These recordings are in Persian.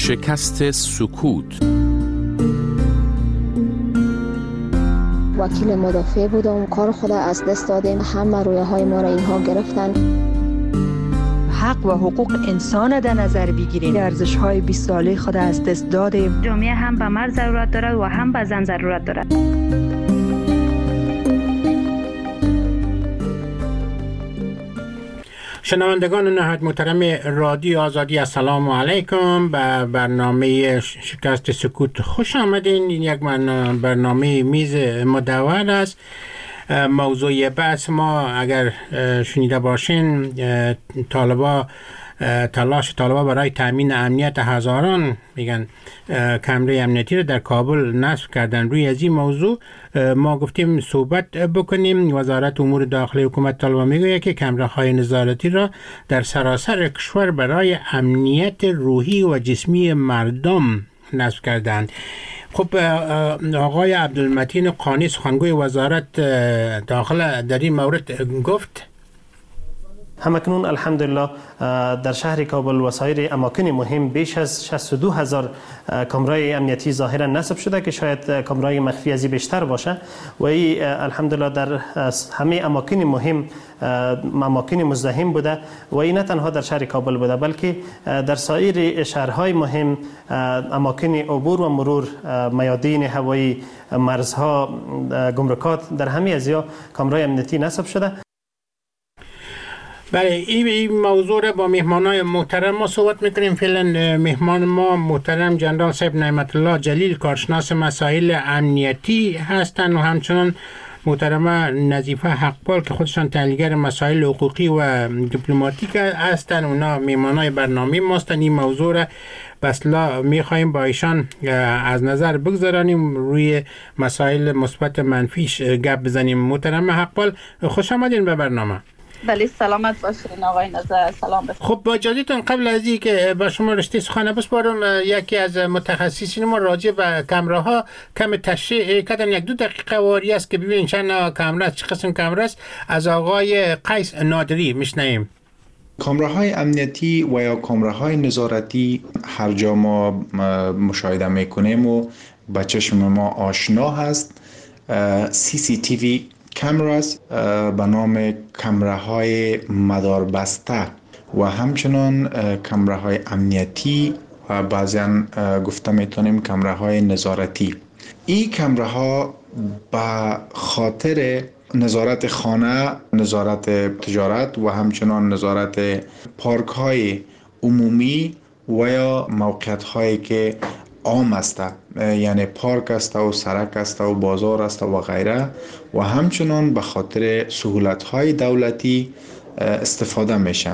شکست سکوت. وکیل مدافع بودم، کار خود از دست دادیم، همه رویاهای ما را اینها گرفتن. حق و حقوق انسان در نظر بگیریم، ارزش‌های 20 ساله خود از دست دادیم. جامعه هم به مرد ضرورت دارد و هم به زن ضرورت دارد. شنوندگان نهایت محترم رادیو آزادی، السلام علیکم. به برنامه شکست سکوت خوش آمدین. این یک برنامه میز مدور است. موضوع بحث ما اگر شنیده باشین، تلاش طالبا برای تامین امنیت هزاران کمره امنیتی رو در کابل نصب کردن. روی از این موضوع ما گفتیم صحبت بکنیم. وزارت امور داخلی حکومت طالبا میگوید که کمره های نظارتی را در سراسر کشور برای امنیت روحی و جسمی مردم نصب کردند. خب آقای عبدالمتین قانی، سخنگوی وزارت داخله، در این مورد گفت همکنون الحمدلله در شهر کابل و سایر اماکن مهم بیش از 62,000 کامرای امنیتی ظاهرا نصب شده که شاید کامرای مخفی ازی بیشتر باشه و این الحمدلله در همه اماکن مهم، اماکن مزدحم بوده و این نه تنها در شهر کابل بوده بلکه در سایر شهرهای مهم، اماکن عبور و مرور، میادین هوایی، مرزها، گمرکات، در همه ازیا کامرای امنیتی نصب شده. بله، این موضوع را با مهمانای محترم ما صحبت میکنیم. فعلا مهمان ما محترم جنرال صاحب نعمت الله جلیل، کارشناس مسائل امنیتی هستند و همچنان محترمه نظیفه حقپال که خودشان تحلیلگر مسائل حقوقی و دیپلماتیک هستند. اونا مهمانای برنامه ماستن. این موضوع را بسلا میخوایم با ایشان از نظر بگذارانیم، روی مسائل مثبت منفیش گپ بزنیم. محترمه حقپال، خوش آمدین به برنامه. بله، سلامت باشین آقای نظر. سلام بفرمایید. خب با اجازهتون قبل از این که با شما رشته سخن بسپارم، یکی از متخصصین ما راجع به کامره ها کم تشریح کردن. 1-2 دقیقه واری است که ببینین چند نوع کامره است، چه قسم کامره است. از آقای قیس نادری میشنویم. کامره های امنیتی و یا کامره های نظارتی هر جا ما مشاهده میکنیم و به چشم ما آشنا هست. CCTV کامراز به نام کامره های مدار بسته و همچنان کامره های امنیتی و بعضا گفته میتونیم کامره های نظارتی. این کامره ها به خاطر نظارت خانه، نظارت تجارت و همچنان نظارت پارک های عمومی و یا موقعیت هایی که عام است، یعنی پارک است و سرک است و بازار است و غیره، و همچنان به خاطر سهولت های دولتی استفاده میشه.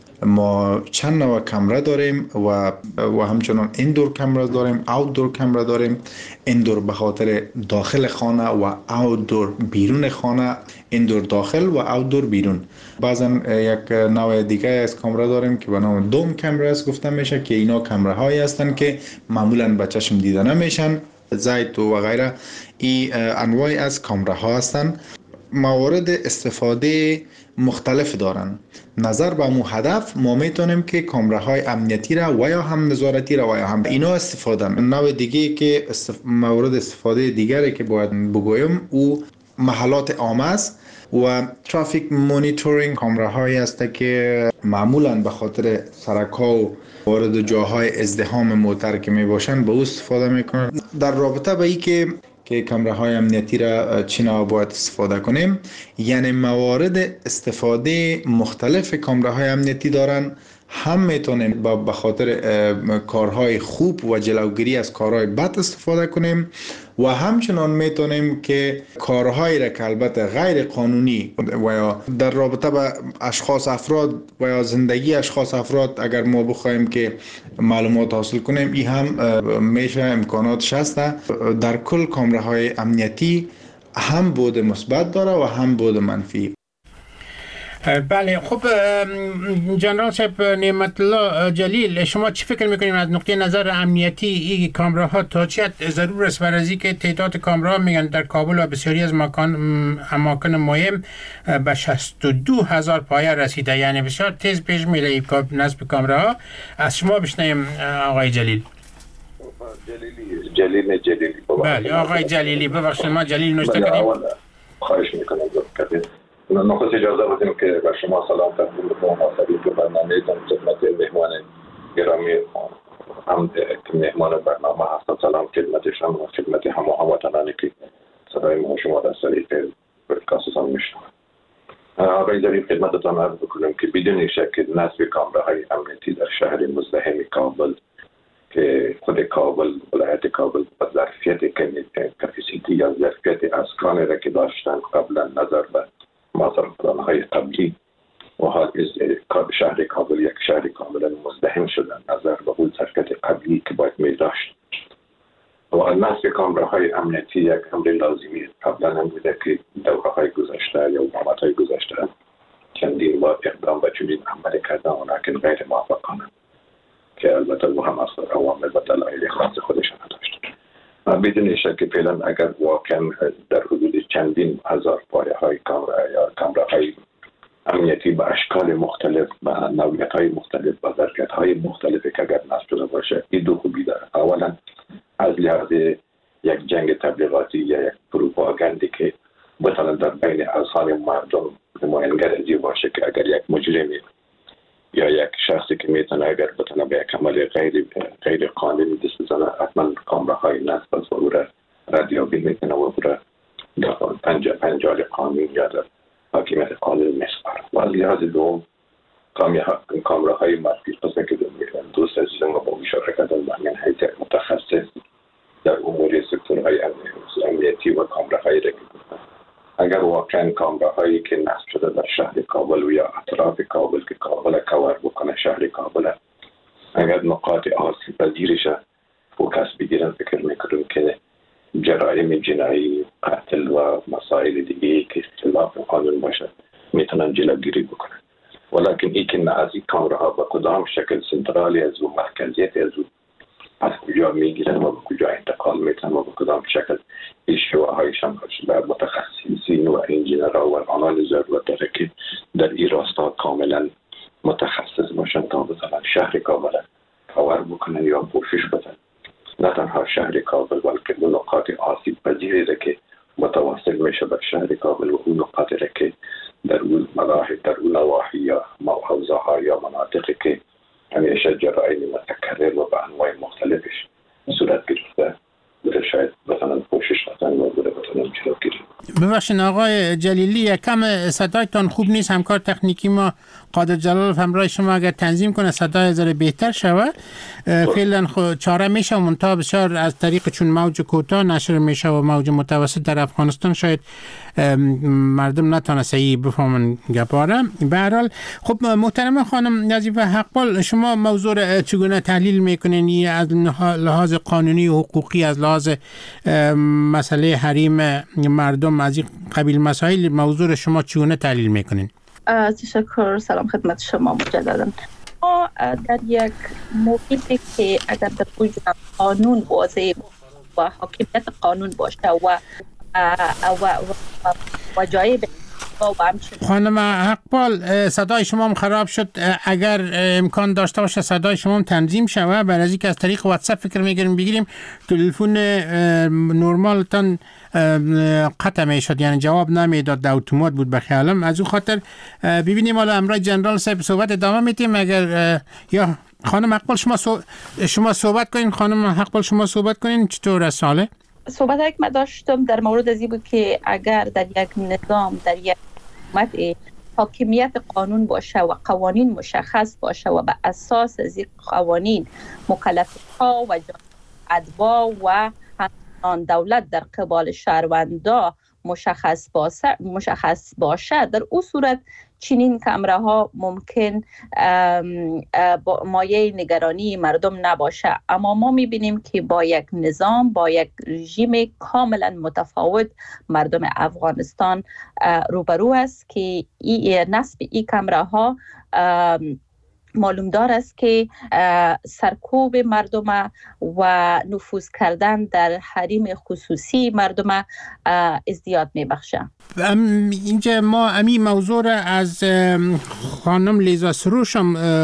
ما چند نوع کامره داریم و همچنان ایندور کامره داریم، آوتدور کامره داریم. ایندور به خاطر داخل خانه و آوتدور بیرون خانه، ایندور داخل و آوتدور بیرون. بعضا یک نوع دیگه از کامره داریم که به نام دوم کامره است گفته میشه که اینا کامره هایی هستند که معمولا به چشم دیده نمیشن، زیت و غیره. این انواعی از کامره ها هستند. موارد استفاده مختلف دارن. نظر به مو هدف ما میتونیم که کامره های امنیتی را و یا هم نظارتی را و یا هم اینا استفاده. نوع دیگه که موارد استفاده دیگری که باید بگویم او محلات عام است و ترافیک مونیتورینگ. کامره هایی است که معمولا به خاطر سرک ها و وارد جاهای ازدحام موتر که می باشن به او استفاده میکنن. در رابطه با این که کامره های امنیتی را چینا باید استفاده کنیم، یعنی موارد استفاده مختلف کامره های امنیتی دارن. هم میتونیم به خاطر کارهای خوب و جلوگیری از کارهای بد استفاده کنیم و همچنان میتونیم که کارهایی را که البته غیر قانونی و یا در رابطه با اشخاص افراد و یا زندگی اشخاص افراد اگر ما بخوایم که معلومات حاصل کنیم، این هم میشه امکاناتش هست. در کل کامره های امنیتی هم بود مثبت داره و هم بود منفی. بله، خب جنرال صاحب نعمت الله جلیل، شما چی فکر میکنید از نقطه نظر امنیتی این کامره ها تا چه ضرور است؟ برای از که تعداد کامره ها میگن در کابل و بسیاری از اماکن مهم به 62,000 پایه رسیده، یعنی بسیار تیز پیش میره نصب کامره ها. از شما بشنویم آقای جلیل. جلیلی. بله آقای جلیلی، ببخشید ما جلیل نوشته کردیم. خواهش میکنم دکتر. نخست اجازه بدیم که به شما سلام تقدیم کنم محترم که برنامه‌تان خدمت مهمان گرامی هم مهمان برنامه هستم. سلام خدمت شما و خدمت هموطنانی که صدای ما شما در طریق پادکستتان میشنوند. آقای جلیل خدمتتان عرض بکنم که بدون شک نصب کامراهای امنیتی در شهر مزدحم کابل که خود کابل، ولایت کابل با ظرفیت کپاسیتی یا ظرفیت اسکان را که داشتن قبلا نظر به مصرف‌کننده‌های قبلی و حال شهر کابل یک شهر کاملا مزدحم شدن نظر به اون ظرفیت قبلی که باید می داشت و نصب کامراهای امنیتی یک امر لازمی قبلا هم بوده که دوره‌های گذشته یا حکومت‌های گذشته چندین بار اقدام به چنین عملی کردن و لکن غیر موفقانه که البته او هم از عوامل و دلایل خاص خودشان داشت. بدون شک فعلا اگر واقعا در حدود چندین هزار پایه‌های کامرا یا کامراهای امنیتی به اشکال مختلف و نوعیت‌های مختلف و ظرفیت‌های مختلفی که اگر نصب شده باشه این دو خوبی داره. اولا از لحاظ یک جنگ تبلیغاتی یا یک پروپاگاندی که مثلا در بین اذهان مردم نمایانگر باشه که اگر یک مجرمی یا یک شخصی که میتونه اگر بتونه به یک عمل غیر قانونی دست بزنه حتما کامراهای نصب از او را ردیابی میکنه و او را در پنجال قانون یا در حاکمیت قانون میسپاره. و از لحاظ دوم کامراهای مرکزی قسمه که دوست عزیزم با اشاره کردن من حیث متخصص در امور سکتورهای امنیتی و کامراهای را اگر واقعا کامراهایی که نصب شده در شهر کابل و یا اطراف کابل که کابل کور بکنه شهر کابل اگر نقاط آسیب پذیرش فوکس بگیرن فکر میکنم که جرایم جنایی قتل و مسائل دیگه که خلاف قانون باشه میتونن جلوگیری بکنن. ولکن این که نه از این کامراها به کدام شکل سنترالی از او مرکزیت از او از کجا میگیرن و به کجا انتقال میتن و به کدام شکل این شیوه هایشان به متخصصین و انجینرها و آنان ضرورت داره که در این راستا کاملا متخصص باشن تا مثلا شهر کابل کاور بکنن یا پوشش بدن. نه تنها شهر کابل بلکه اون نقاط آسیب پذیری را که متواصل میشه به شهر کابل و اون نقاطی را که در اون ملاحظ در اون نواحی یا حوزه ها یا مناطقی که همیشه جرایم متکرر و به انواع مختلفش صورت گرفته بوده شاید مثلا پوشش بدن و بوده بتونن جلوگیری. ببخشید آقای جلیلی یکم صدایتان خوب نیست. همکار تکنیکی ما قادر جلال همراه شما اگر تنظیم کنه صدای ذره بهتر شوه. فعلا چاره میشه منتها بسیار از طریق چون موج کوتاه نشر میشه و موج متوسط در افغانستان شاید مردم نتونه صحیح بفهمن گپاره. به هر حال خب محترم خانم نظیفه حقپال شما موضوع را چگونه تحلیل میکنین از لحاظ قانونی و حقوقی از لحاظ مسئله حریم مردم از این قبیل مسائل موضوع شما چگونه تحلیل میکنین؟ تشکر. سلام خدمت شما مجددا. ما در یک محیطی که اگر در وجود قانون واضح و حاکمیت قانون باشه و جای خانم حقپال صدای شما هم خراب شد. اگر امکان داشته باشه صدای شما هم تنظیم شوه برای اینکه از طریق واتساپ فکر بگیریم تلفن نرمالتان قطع میشد یعنی جواب نمیداد در اتومات بود به خیالم. از اون خاطر ببینیم حالا امروز جنرال صاحب صحبت ادامه میدیم. اگر یا خانم حقپال شما صحبت کنین. خانم حقپال شما صحبت کنین چطور از ساله؟ صحبت که من داشتم در مورد از این بود که اگر در یک نظام در یک حکومت حاکمیت قانون باشه و قوانین مشخص باشه و به اساس از این قوانین مکلفی‌ها و ادوا و همچنان دولت در قبال شهروندا مشخص باشه در اون صورت چنین کامراها ممکن مایه نگرانی مردم نباشه. اما ما میبینیم که با یک نظام با یک رژیم کاملا متفاوت مردم افغانستان روبرو است که نصب این کامراها معلوم دار است که سرکوب مردم و نفوذ کردن در حریم خصوصی مردم ازدیاد میبخشه. اینجا ما امی موضوع را از خانم لیزا سروش هم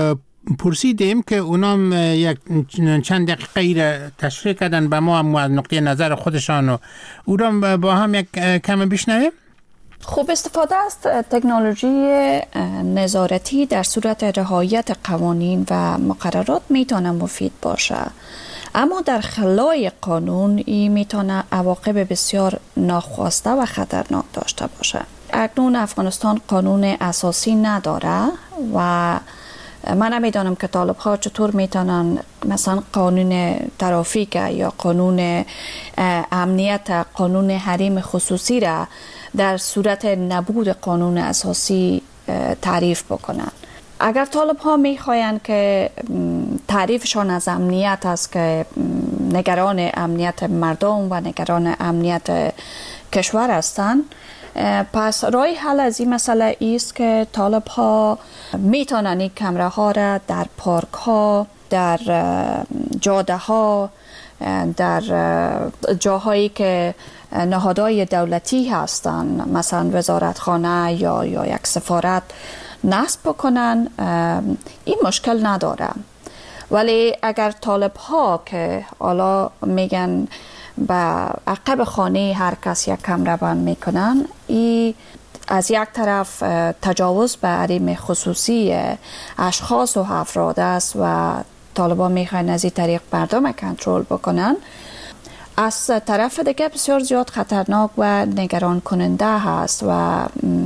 پرسیدیم که اونام یک چند دقیقه را تشریح کردن به ما از نقطه نظر خودشان و اونام با هم یک کم بشنویم. خوب استفاده از تکنولوژی نظارتی در صورت رعایت قوانین و مقررات میتونه مفید باشه، اما در خلای قانون این میتونه عواقب بسیار ناخواسته و خطرناک داشته باشه. اکنون افغانستان قانون اساسی نداره و من نمیدانم که طالب ها چطور میتونن مثلا قانون ترافیک یا قانون امنیت، قانون حریم خصوصی را در صورت نبود قانون اساسی تعریف بکنن. اگر طالب ها میخواین که تعریفشان از امنیت است که نگران امنیت مردم و نگران امنیت کشور هستند، پس راه حل از این مسئله است که طالب ها میتونن این کمره ها را در پارک ها، در جاده ها، در جاهایی که نهادهای دولتی هستند مثلا وزارتخانه یا یک سفارت نصب بکنن. این مشکل نداره، ولی اگر طالب ها که حالا میگن به عقب خانه هر کس یک کمره بند میکنن، ای از یک طرف تجاوز به حریم خصوصی اشخاص و افراد است و طالبا میخواین از این طریق مردم کنترل بکنن. از طرف دیگه بسیار زیاد خطرناک و نگران کننده هست و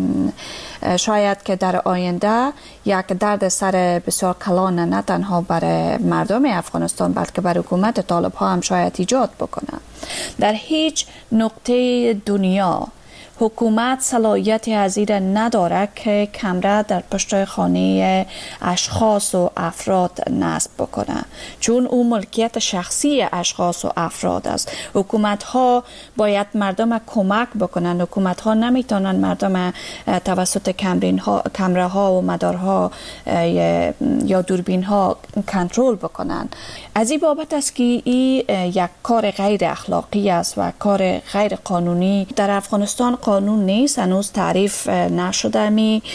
شاید که در آینده یک درد سر بسیار کلان نه تنها برای مردم افغانستان بلکه برای حکومت طالب ها هم شاید ایجاد بکنه. در هیچ نقطه دنیا حکومت صلاحیتی از این نداره که کمره در پشت خانه اشخاص و افراد نصب بکنه، چون او ملکیت شخصی اشخاص و افراد است. حکومت ها باید مردم کمک بکنن. حکومت ها نمیتونن مردم توسط کمره ها و مدارها یا دوربین ها کنترل بکنن. از این بابت است که این یک کار غیر اخلاقی است و کار غیر قانونی. در افغانستان قانون نیست، هنوز تعریف نشده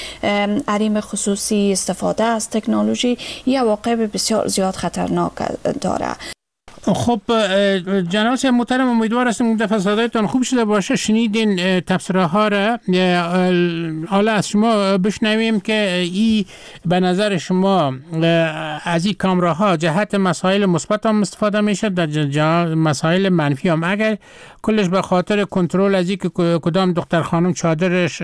حریم خصوصی، استفاده از تکنولوژی، یه عواقب بسیار زیاد خطرناک داره. خب جناب صاحب محترم، امیدوار هستم که فساداتتان خوب شده باشه. شنیدین تبصره ها را، حالا از شما بشنویم که ای به نظر شما از این کامراها جهت مسائل مثبت هم استفاده میشه، در مسائل منفی هم، اگر کلش به خاطر کنترل از این که کدام دختر خانم چادرش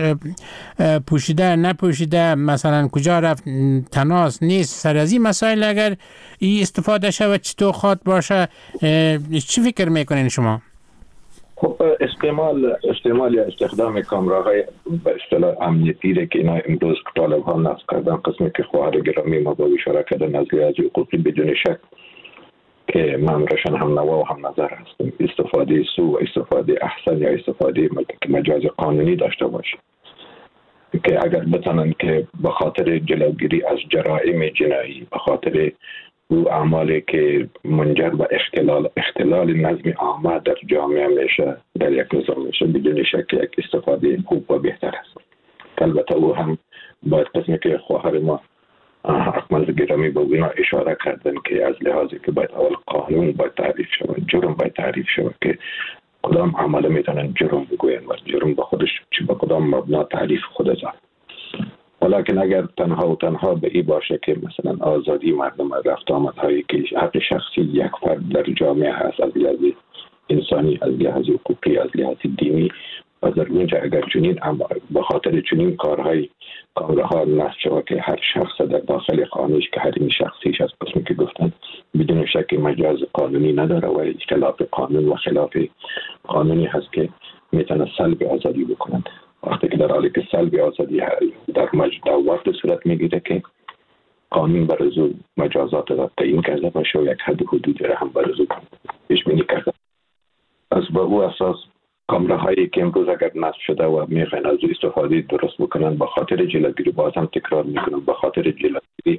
پوشیده نپوشیده، مثلا کجا رفت، تناس نیست، سر از این مسائل اگر ای استفاده شود چطور خواد باشه، چی فکر میکنین شما؟ خب استعمال یا استخدام کامراهای به اصطلاح امنیتی را که اینا امروز طالب ها نصب کردن، قسمی که خواهر گرامی ما با اشاره کردن از لحاظ حقوقی بدون شک که من روشن هم نوا و هم نظر هستم، استفاده سو، استفاده احسن یا استفاده مجاز قانونی داشته باشه که اگر بتانن که به خاطر جلوگیری از جرائم جنایی، به خاطر او اعمالی که منجر به اختلال نظم عامه در جامعه میشه، در یک نظام میشه، بدون شک یک استفاده خوب و بهتر است. البته او هم باید قسمی که خواهر ما اکمل گرامی به اینا اشاره کردن که از لحاظی که باید اول قانون باید تعریف شود، جرم باید تعریف شود که کدام عمل میتونن جرم بگوین و جرم به خودش چی به کدام مبنا تعریف خود داره. ولیکن اگر تنها و تنها به این باشه که مثلا آزادی مردم رفت آمدهایی که حق شخصی یک فرد در جامعه هست، از لحاظ انسانی، از لحاظ حقوقی، از لحاظ دینی، و در اونجا اگر چنین به خاطر چنین کارهای کامراها نصب شود که هر شخص در داخل خانهش که حریم شخصیش از قسمی که گفتن بدون شک مجاز قانونی نداره و خلاف قانون و خلاف قانونی هست که میتونه سلب آزادی بکنند. وقتی که در حالی که سلب آزادی در وقت صورت میگیره که قانون برای مجازات را تعیین کرده باشه و یک حد حدودی را هم برای پیش بینی کرده. از به او اساس کامره هایی که امروز اگر نصب شده و میخواین از استفاده درست بکنن، به خاطر جلوگیری، باز هم تکرار میکنم، به خاطر جلوگیری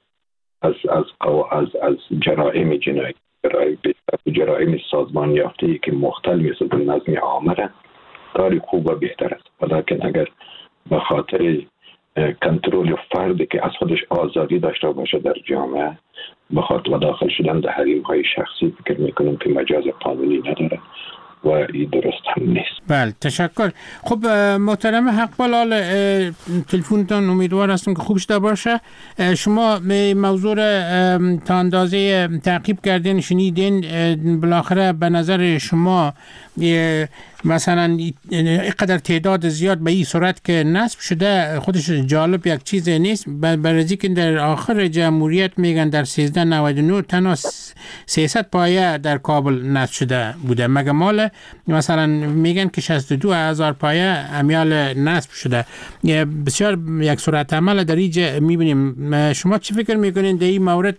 از جرائم جنایی، جرائم سازمان یافته‌ای که مختل میسازه نظم عامه را، کاری خوب و بهتر است. ولیکن اگر به خاطر کنترل فردی که از خودش آزادی داشته باشه در جامعه بخاطر و داخل شدن در حریم های شخصی فکر میکنم که مجاز قانونی نداره و این درست هم نیست. بله تشکر. خب محترم حقبال، تلفنتون امیدوار هستم که خوب شده باشه. شما موضوع تا اندازه تعقیب کردین، شنیدین، بالاخره به نظر شما مثلا اینقدر تعداد زیاد به این صورت که نصب شده خودش جالب یک چیز نیست؟ برای که در آخر جمهوریت میگن در 1399 تنها 300 پایه در کابل نصب شده بوده، مگه مال مثلا میگن که 62,000 پایه امیال نصب شده. بسیار یک صورت عمل در اینجا میبینیم. شما چی فکر میکنین در این مورد؟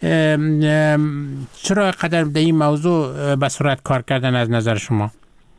چرا قدر در این موضوع به صورت کار کردن از نظر شما؟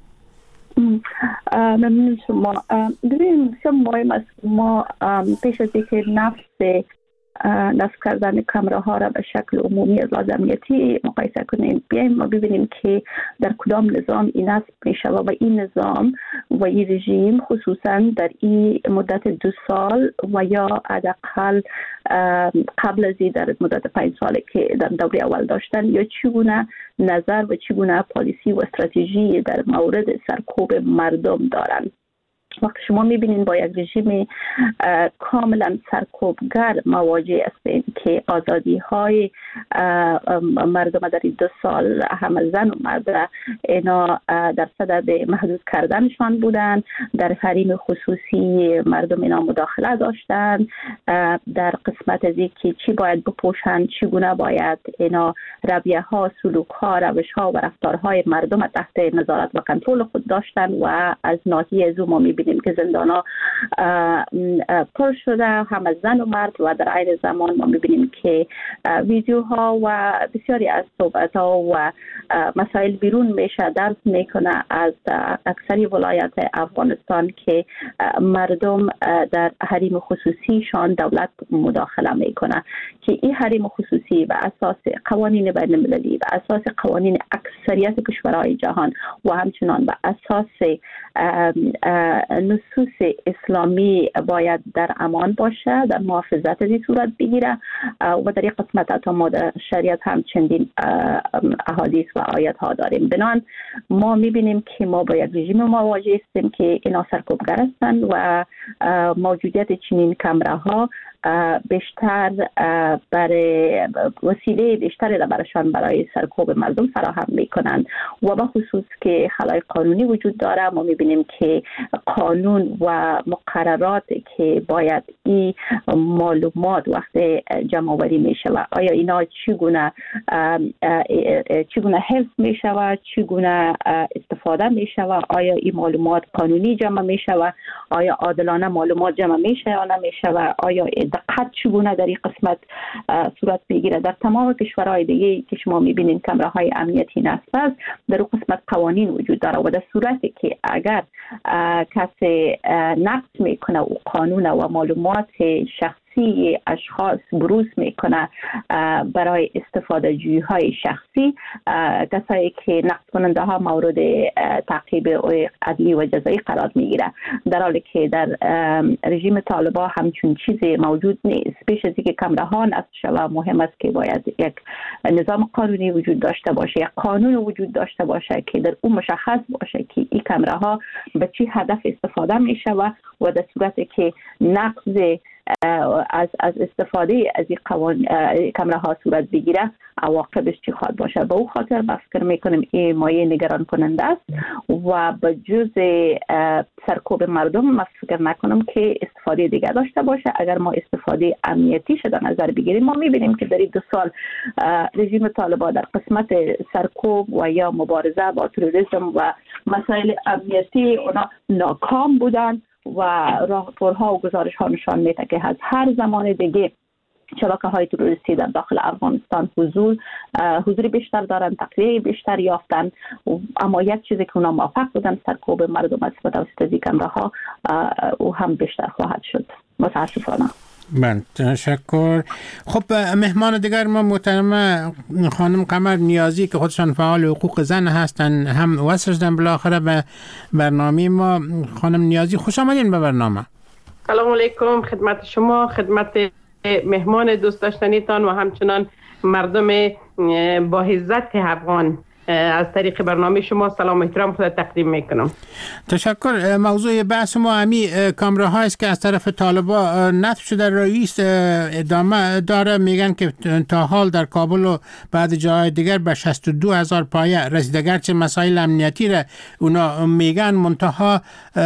ممنون شما. ببینید بسیار مهم است ما پیش از اینکه نصب کردن کامراها را به شکل عمومی از لحاظ امنیتی مقایسه کنیم، بیایم ما ببینیم که در کدام نظام این نصب می شود و این نظام و این رژیم خصوصا در این مدت 2 سال و یا حداقل قبل از این در مدت 5 ساله که در دوره اول داشتن یا چگونه نظر و چگونه پالیسی و استراتژی در مورد سرکوب مردم دارند. وقتی شما میبینید با یک رژیم کاملا سرکوبگر مواجه هستید که آزادی های مردم در این 2 سال هم زن و مرد اینا در صدد محدود کردنشان بودن، در حریم خصوصی مردم اینا مداخله داشتن، در قسمت از اینکه چی باید بپوشند، چگونه باید اینا رویه ها، سلوک ها، روش ها و رفتارهای مردم تحت نظارت و کنترل خود داشتن و از ناحیه از ما میبینیم که زندانا پر شده هم از زن و مرد و در عین زمان ما میبینیم که ویدیوها و بسیاری از صحبتها و مسائل بیرون میشه درس میکنه از اکثری ولایت افغانستان که مردم در حریم خصوصیشان دولت مداخله میکنه که این حریم خصوصی به اساس قوانین بین المللی، به اساس قوانین اکثریت کشورهای جهان و همچنان به اساس نصوص اسلامی باید در امان باشه، در محافظت از این صورت بگیره و در این قسمت حتی ما در شریعت هم چندین احادیث و آیات ها داریم. بنان ما میبینیم که ما با یک رژیم مواجه هستیم که اینا سرکوبگر هستند و موجودیت چنین کامره ها بیشتر برای وسیله بیشتری را برایشان برای سرکوب مردم فراهم میکنند و به خصوص که خلای قانونی وجود داره. ما میبینیم که قانون و مقررات که باید این معلومات وقت جمع آوری میشه و آیا اینا چگونه حفظ میشه، چگونه استفاده میشه، آیا این معلومات قانونی جمع میشه و آیا عادلانه معلومات جمع میشه یا نمیشه و آیا دقت چگونه در این قسمت صورت میگیره. در تمام کشورهای دیگه که شما میبینید کامراهای امنیتی نصب است، در اون قسمت قوانین وجود داره و در صورتی که اگر کسی نقض میکنه و قانون و معلومات شخصی اشخاص بروز میکنه برای استفاده جویی های شخصی، کسایی که نقض کننده ها مورد تعقیب عدلی و جزایی قرار میگیره، در حالی که در رژیم طالبان همچون چیزی موجود نیست. پیش از اینکه کامره ها نصب شود مهم است که باید یک نظام قانونی وجود داشته باشه، یک قانون وجود داشته باشه که در اون مشخص باشه که این کامره ها به چی هدف استفاده میشه و در صورتی که نقض از استفاده از این کامره ها صورت بگیره عواقبش چی خواهد باشه. به اون خاطر من فکر میکنم این مایه نگران کننده است و به جز سرکوب مردم من فکر نکنم که استفاده دیگر داشته باشه. اگر ما استفاده امنیتی شده نظر بگیریم، ما میبینیم که در این 2 سال رژیم طالبان در قسمت سرکوب و یا مبارزه با تروریسم و مسائل امنیتی اونا ناکام بودن و راپورها و گزارش ها نشان میده که از هر زمان دیگه شبکه های تروریستی در داخل افغانستان حضور بیشتر دارن، تقویه بیشتر یافتن، اما یک چیزی که اونا موفق بودن سرکوب مردم از توسط کامره ها او هم بیشتر خواهد شد متاسفانه. من تشکر. خب مهمان دیگر ما محترمه خانم قمر نیازی که خودشان فعال حقوق زن هستن هم وصل شدن بالاخره به برنامه ما. خانم نیازی خوش آمدین به برنامه. سلام علیکم خدمت شما، خدمت مهمان دوست داشتنیتان و همچنان مردم با عزت افغان. از طریق برنامه شما سلام و احترام خود تقدیم میکنم. تشکر. موضوع بحث ما همی کامراها است که از طرف طالبان نصب شده. رئیس ادامه داره، میگن که تا حال در کابل و بعد جاهای دیگر به 62,000 پایه رسیده، گرچه مسائل امنیتی را اونا میگن. منتها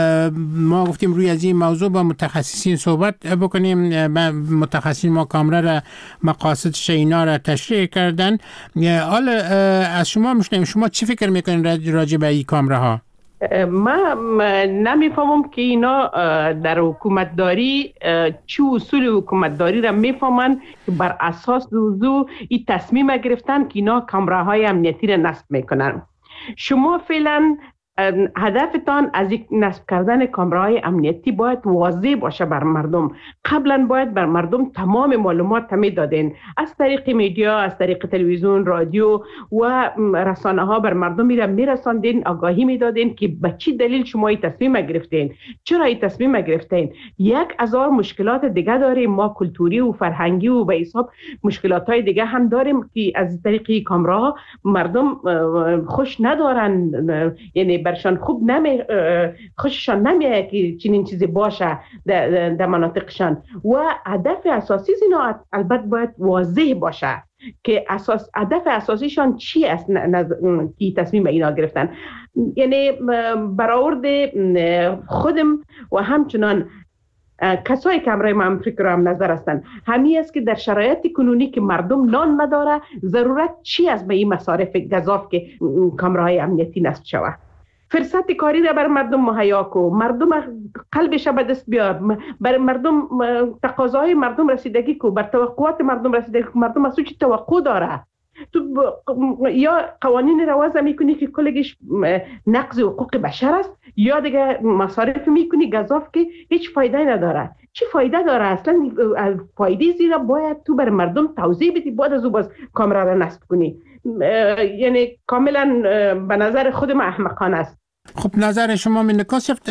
ما گفتیم روی از این موضوع با متخصصین صحبت بکنیم. متخصصین ما کامرا را مقاصدش اینا را تشریح کردن. حالا از شما شما چی فکر میکنین راجع به این کامراها؟ من نمیفهمم که اینا در حکومتداری چه اصول حکومتداری را میفهمن که بر اساس دوزو این تصمیم گرفتن که اینا کامراهای امنیتی را نصب میکنن. شما فعلا هدفتان از یک نصب کردن کامراهای امنیتی باید واضح باشه بر مردم. قبلا باید بر مردم تمام معلومات میدادین، از طریق میدیا، از طریق تلویزیون، رادیو و رسانه ها بر مردم میرساندین، آگاهی میدادین که به چی دلیل شما این تصمیم گرفتین، چرا این تصمیم گرفتین. 1000 مشکلات دیگه داریم ما، کلتوری و فرهنگی و به حساب مشکلات های دیگه هم داریم که از طریق کامراها مردم خوش ندارن، یعنی برشان خوب خوششان نمیاد که چنین چیزی باشه در مناطقشان. و هدف اساسی اینا البته باید واضح باشه که هدف اساسیشان چی است که تصمیم اینا گرفتن. یعنی برآورد خودم و همچنان کسایی که امرای من فکر هم نظر هستند همی است که در شرایط کنونی که مردم نان نداره، ضرورت چی است به این مصارف گزاف که کامراهای امنیتی نصب شود. فرصت کاری را بر مردم مهیا کو، مردم قلبش به دست بیار، بر مردم تقاضای مردم رسیدگی کو، بر توقعات مردم رسیدگی کو. مردم از چی توقع داره؟ تو یا قوانین را وضع میکنی که کلگیش نقض حقوق بشر است، یا دیگه مصارف میکنی گزاف که هیچ فایده نداره. چی فایده داره اصلا؟ فایده زیرا باید تو بر مردم توضیح بدی، بعد از او باز کامرا را نصب کنی. یعنی کاملا به نظر خودم احمقانه است. خب نظر شما من نکاسفت.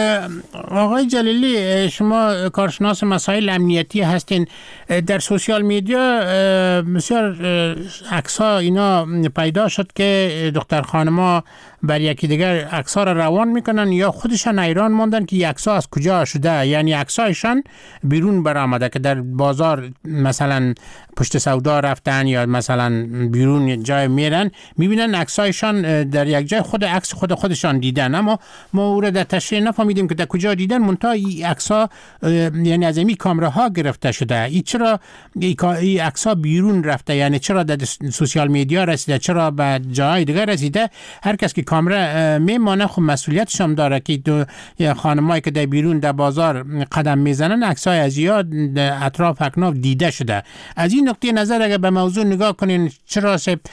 آقای جلیلی، شما کارشناس مسائل امنیتی هستین. در سوشیال میدیا بسیار عکس‌ها اینا پیدا شد که دختر خانما بر یکی دیگر عکس‌ها را روان میکنن یا خودشان حیران موندن که این عکس‌ها از کجا شده. یعنی عکس‌هایشان بیرون برآمده که در بازار مثلا پشت سودا رفتن یا مثلا بیرون جای میرن، میبینن عکس‌هایشان در یک جای خود عکس خودشان دیدن، اما ما او را در تشریح نفهمیدیم که در کجا دیدن. منتها این عکس‌ها یعنی از این کامراها گرفته شده. این چرا این عکس‌ها بیرون رفته؟ یعنی چرا در سوشیال میدیا رسیده، چرا به جای دیگر رسیده؟ هر کس که کامرا میمانه خب مسئولیتش هم داره که دو خانمایی که در بیرون در بازار قدم میزنن عکس‌های از یاد اطراف اکناف دیده شده. از این نقطه نظر اگر به موضوع نگاه کنین، چرا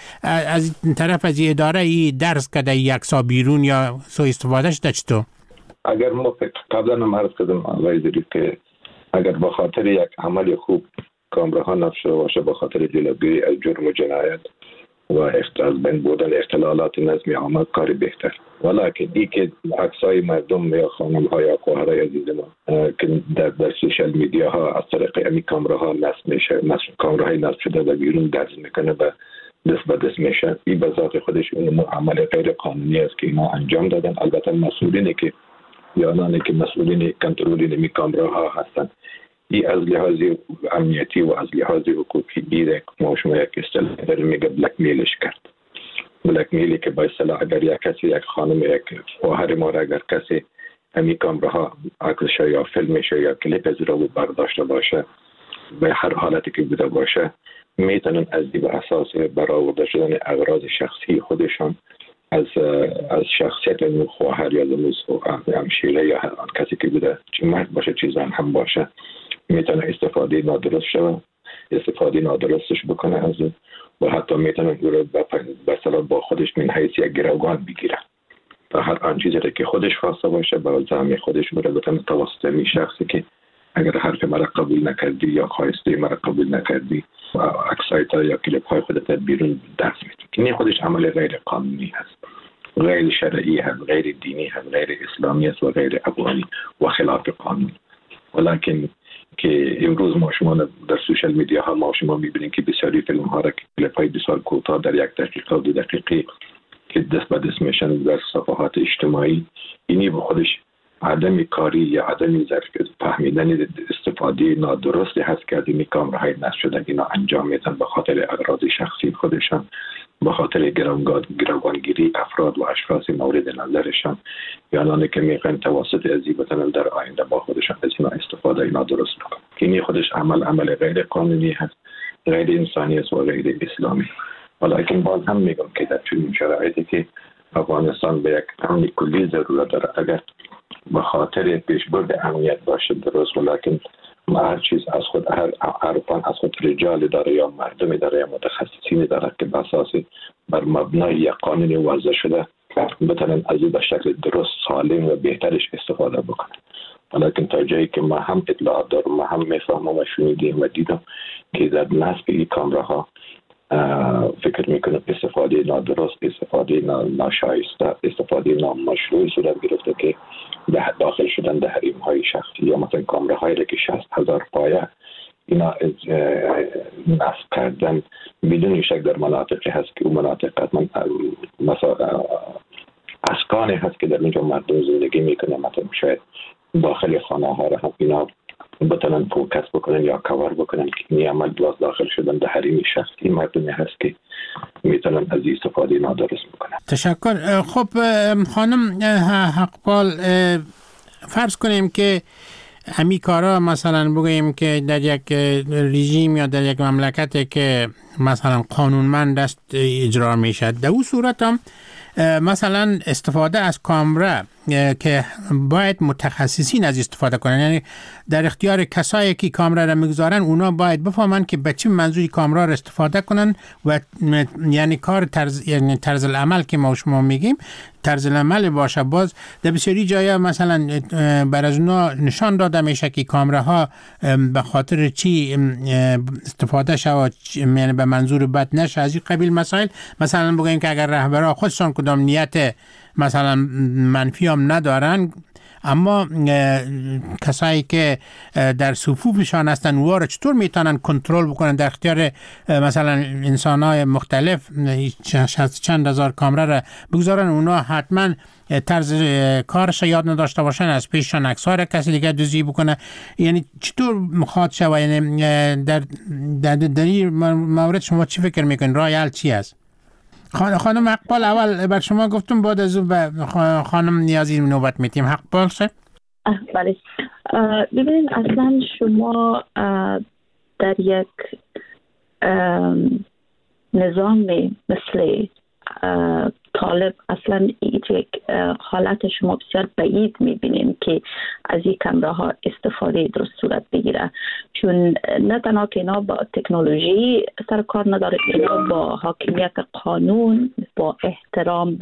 از این طرف از اداره ای درس کده این عکس‌ها بیرون یا سوء استفاده شده؟ چطور؟ اگر ما قبلا هم عرض کردم آقای ظریف که اگر با خاطر یک عمل خوب کامراها نصب شده باشه، با خاطر جلوگیری از جرم و جنایت و از بین بودن اختلالات نظم عامه کاری بهتر. ولیکن این که عکسای مردم یا خانم‌ها یا خواهرای عزیز ما که در سوشال میدیا ها از طریق امی کامراها نصب میشه، کامراهای نصب شده و بیرون درز میکنه و دست به دست میشه، این به ذات خودش اون عمل غیر قانونی است که اینا انجام دادن. البته مسئولینی که مسئولین کنترل امی کامراها هستند، این از لحاظ امنیتی و از لحاظ حقوقی دیره ما شما یک اصطلاح داریم میگه بلک میلش کرد. بلک میلی که با اصطلاح اگر یک کسی، یک خانم، یک خواهر ما را اگر کسی امی کامراها عکسش یا فیلمش یا کلیپ از رو برداشته باشه به هر حالتی که بوده باشه، میتونن از دی به اساس برآورده شدن اغراض شخصی خودشان از شخصیت اون خواهر یا همشیره یا هر کسی که بوده، چه مرد باشه چه زن هم باشه، میتونه استفاده نادرستش بکنه از و حتی میتونه او رو به صلاح با خودش من حیث یک گروگان بگیره تا هر آن چیزی که خودش خواسته باشه با زعم خودش بوده بتونه توسط می شخصی که اگر حرف مرا قبول نکردی یا خواسته مرا قبول نکردی عکسای تا یا کلیپ های خودت بیرون دست میتونه. این خودش عمل غیر قانونی هست، غیر شرعی هم، غیر دینی هم، غیر اسلامی است و غیر افغانی و خلاف قانون. ولکن که امروز ما شما در سوشال میدیا ها ما شما میبینید که بسیاری فیلم ها را که کلیپ های بسیار کوتاه در 1 دقیقه و 2 دقیقه که دست به دست میشن در صفحات اجتماعی، اینی به خودش عدم کاری یا عدم فهمیدن استفاده نادرستی هست که از این کامراهای نصب شده اینا انجام میدن به خاطر اغراض شخصی خودشان، به خاطر گروگانگیری افراد و اشخاص مورد نظرشان، یا آنانی که میخوان توسط ازی بتونن در آینده با خودشان از اینا استفاده نادرست بکنن. اینی خودش عمل غیر قانونی هست، غیر انسانی است و غیر اسلامی. ولیکن باز هم میگم که در چنین شرایطی که افغانستان به یک امن کلی ضرورت داره، اگر به خاطر پیشبرد امنیت باشه درست، ولیکن هر چیز از خود هر فن از خود رجال داره یا مردمی داره یا متخصصین داره که به اساس بر مبنای یک قانون وضع شده بتونن از این به شکل درست سالم و بهترش استفاده بکنن. ولیکن تا جایی که ما هم اطلاعات دارم، ما هم میفهمم و شنیدیم و دیدم که در نصب این کامراها فکر میکنم استفاده نادرست، استفاده ناشایسته، استفاده نامشروع صورت گرفته که داخل شدن در حریم های شخصی یا مثلا کامره هایی که 60,000 پایه اینا نصب کردن بدون شک در مناطقی هست که اون مناطق مثلا اسکانی هست که در اینجا مردم زندگی میکنن، مثلا شاید داخل خانه ها را هم اینا بتونن فوکس بکنن یا کاور بکنن که این عمل باز داخل شدن در حریم شخصی مردمی هست که میتونن از استفاده نادرست بکنن. تشکر. خب خانم حقپال، فرض کنیم که همین کارا مثلا بگوییم که در یک رژیم یا در یک مملکتی که مثلا قانونمند است اجرا میشد، در اون صورت هم مثلا استفاده از کامرا که باید متخصصین از استفاده کنن، یعنی در اختیار کسایی که کامرا را میگذارن اونا باید بفهمن که به چه منظوری کامرا را استفاده کنن و یعنی کار طرز العمل که ما شما میگیم طرز العمل باشه. باز در بسیاری جایا مثلا بر از اونا نشان داده میشه که کامراها به خاطر چی استفاده شود، یعنی به منظور بد نشه، از این قبیل مسائل. مثلا بگوییم که اگر رهبرها خودشان کدام نیت مثلا منفی هم ندارن، اما کسایی که در صفوفشان هستن او را چطور میتونن کنترل بکنن؟ در اختیار مثلا انسان‌های مختلف چند هزار کامره را بگذارن، اونا حتما طرز کارش یاد نداشته باشن، از پیششان عکس‌ها را کسی دیگه دزدی بکنه. یعنی چطور مخاط شود؟ یعنی در این مورد شما چی فکر میکنید؟ راه حل چی است؟ خانم حقپال، اول بر شما گفتم، بعد از اون به خانم نیازی نوبت میتیم. حقپال شه؟ بله، ببینید اصلا شما در یک نظام مثل طالب اصلا یک حالت شما بسیار بعید میبینیم که از این کامراها استفاده درست صورت بگیره، چون نه تنها که اینا با تکنولوژی سر کار نداره، اینا با حاکمیت قانون، با احترام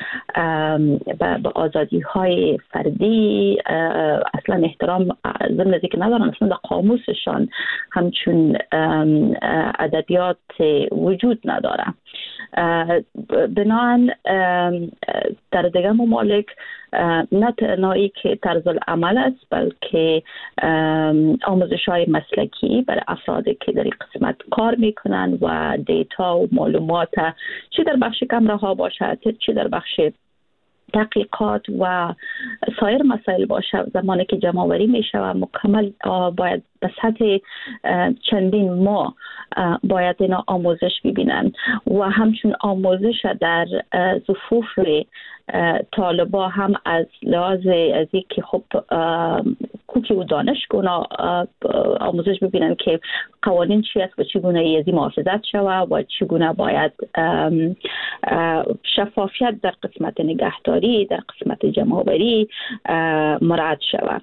به آزادی های فردی، اصلا احترام ضمن ذکر ندارن، اصلا در قاموسشان همچون ادبیات وجود نداره. بنابراین در دیگر ممالک نه تنهایی که طرز العمل است، بلکه آموزش های مسلکی برای افرادی که در این قسمت کار میکنن و دیتا و معلومات چی در بخش کامراها باشد، چی در بخش تحقیقات و سایر مسائل باشه، زمانی که جمع‌آوری میشه و مکمل باید به سطح چندین ماه باید اینا آموزش ببینن و همچون آموزش در صفوف طالبا هم از لحاظ از این که خب کوکی و دانش کنه آموزش ببینن که قوانین چی است و چگونه از این محافظت شود و چگونه باید شفافیت در قسمت نگهداری، در قسمت جمع‌آوری مراعات شود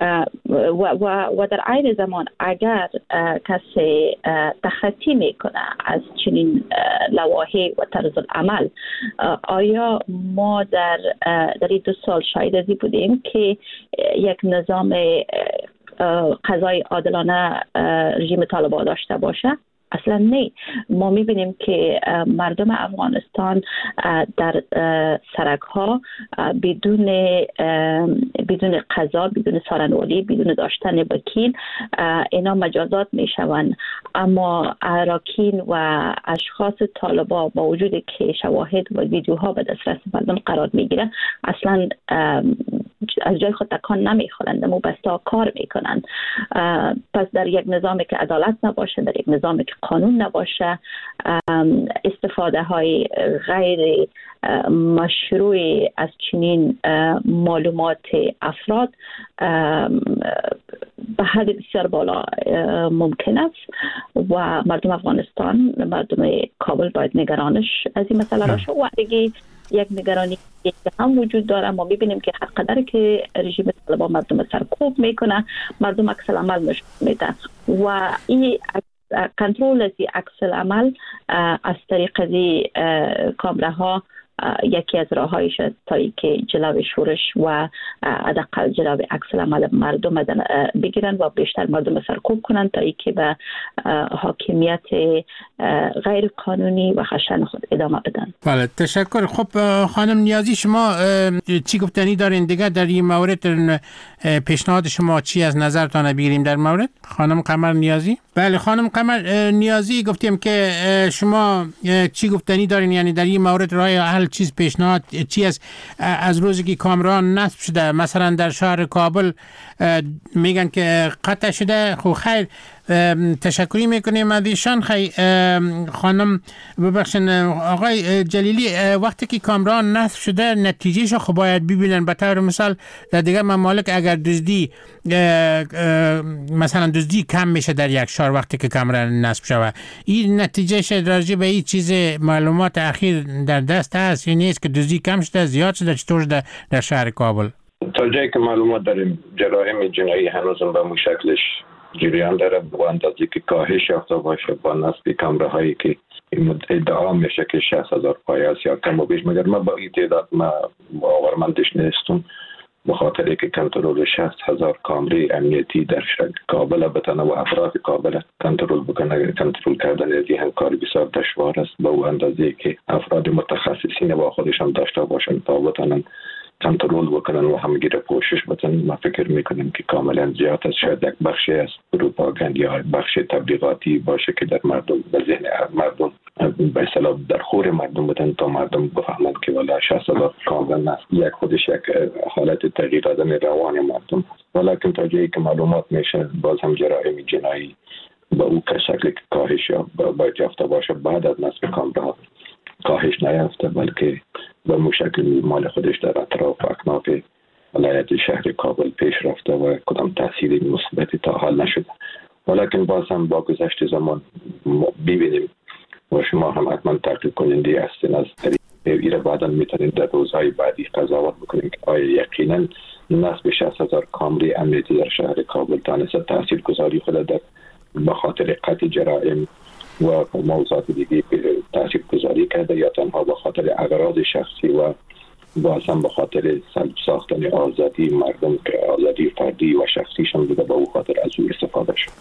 و در عین زمان اگر کسی تخطی میکنه از چنین لوایح و طرز العمل، آیا ما در این 2 سال شاهد ازی بودیم که یک نظام قضای عادلانه رژیم طالبان داشته باشه؟ اصلا نه. ما میبینیم که مردم افغانستان در سرک ها بدون قضا، بدون سارنوالی، بدون داشتن وکیل اینا مجازات میشوند. اما اراکین و اشخاص طالبا با وجود که شواهد و ویدیوها به دسترس مردم قرار میگیرن اصلا از جای خود تکان نمیخورند، مبستا کار میکنند. پس در یک نظامی که عدالت نباشه، در یک نظامی که قانون نباشه، استفاده های غیر مشروع از چنین معلومات افراد به حد بسیار بالا ممکن است و مردم افغانستان، مردم کابل باید نگرانش از این مسئله را شد. و اگه یک نگرانی که هم وجود داره، ما میبینیم که هر قدر که رژیم طالبان مردم سرکوب میکنه، مردم عکس العمل نشون میده و این کنترل از عکس العمل از طریق کامراها یکی از راههایش است تا اینکه جلوی شورش و حداقل جلوی عکس العمل مردم بگیرن و بیشتر مردم سرکوب کنن تا اینکه به حاکمیت غیر قانونی و خشن خود ادامه بدن. بله، تشکر. خب خانم نیازی، شما چی گفتنی دارین دیگه در این مورد؟ پیشنهاد شما چی از نظرتان بگیریم در مورد؟ خانم قمر نیازی. بله خانم قمر نیازی، گفتیم که شما چی گفتنی دارین، یعنی در این مورد راه حل چیز پیشنهاد چی است؟ از روزی که کامران نصب شده مثلا در شهر کابل میگن که قطع شده. خب خیر، تشکری میکنیم از ایشان. خانم ببخشن آقای جلیلی، وقتی که کامران نصب شده نتیجهش خب باید ببینن. به طور مثال در دیگر ممالک اگر دزدی مثلا دزدی کم میشه در یک شهر وقتی که کامران نصب شده، این نتیجهش راجع به این چیز معلومات اخیر در دست هست یا نیست که دزدی کم شده، زیاد شده، چطور شده در شهر کابل؟ تا جایی که معلومات داریم جرایم جنایی هنوزم به مو شکلش جریان داره و اندازی که کاهش یافته باشه با نصب کامراهایی که ادعا میشه که 60,000 پایه است یا کم و بیش، مگر من با این تعداد باورمندش نیستم، به خاطر که کنترل 60,000 کامره امنیتی در کابل بتانه و افراد کابل کنترل بکنه، کنترل کردن از این کار بسیار دشوار است. به اون اندازه که افراد متخصصین با خودشان داشته باشن تا بتانن کنترل بکنن و همگی را پوشش بدن. ما فکر میکنیم که کاملا زیاد است. شاید یک بخشی از پروپاگاندا یا بخش تبلیغاتی باشه که در مردم به ذهن مردم به اصطلاح در خور مردم بدن تا مردم بفهمند که والا 60,000 کاملا است. یک خودش یک حالت تغییر دادن روان مردم. ولیکن تا جایی که معلومات میشه باز هم جرایم جنایی با او که شکل کاهش یا باید یافته باشه بعد از نصب کامرها کاهش نیافته، بلکه به مشکل مال خودش در اطراف و اکناف ولایت شهر کابل پیش رفته و کدام تاثیر مثبتی تا حال نشده. ولیکن باز هم با گذشت زمان ببینیم و شما هم حتما تحقیق کننده هستین از طریق بعدا میتونید در روزهای بعدی قضاوت بکنید که آیا یقینا نصب 60,000 کامره امنیتی در شهر کابل تانست تاثیر گذاری خود در به خاطر قطع جرایم و موضوعات دیگه تاثیر گذاری کرده یا تنها به خاطر اغراض شخصی و باز هم به خاطر سلب ساختن آزادی مردم که آزادی فردی و شخصیشان بوده به او خاطر از او استفاده شد.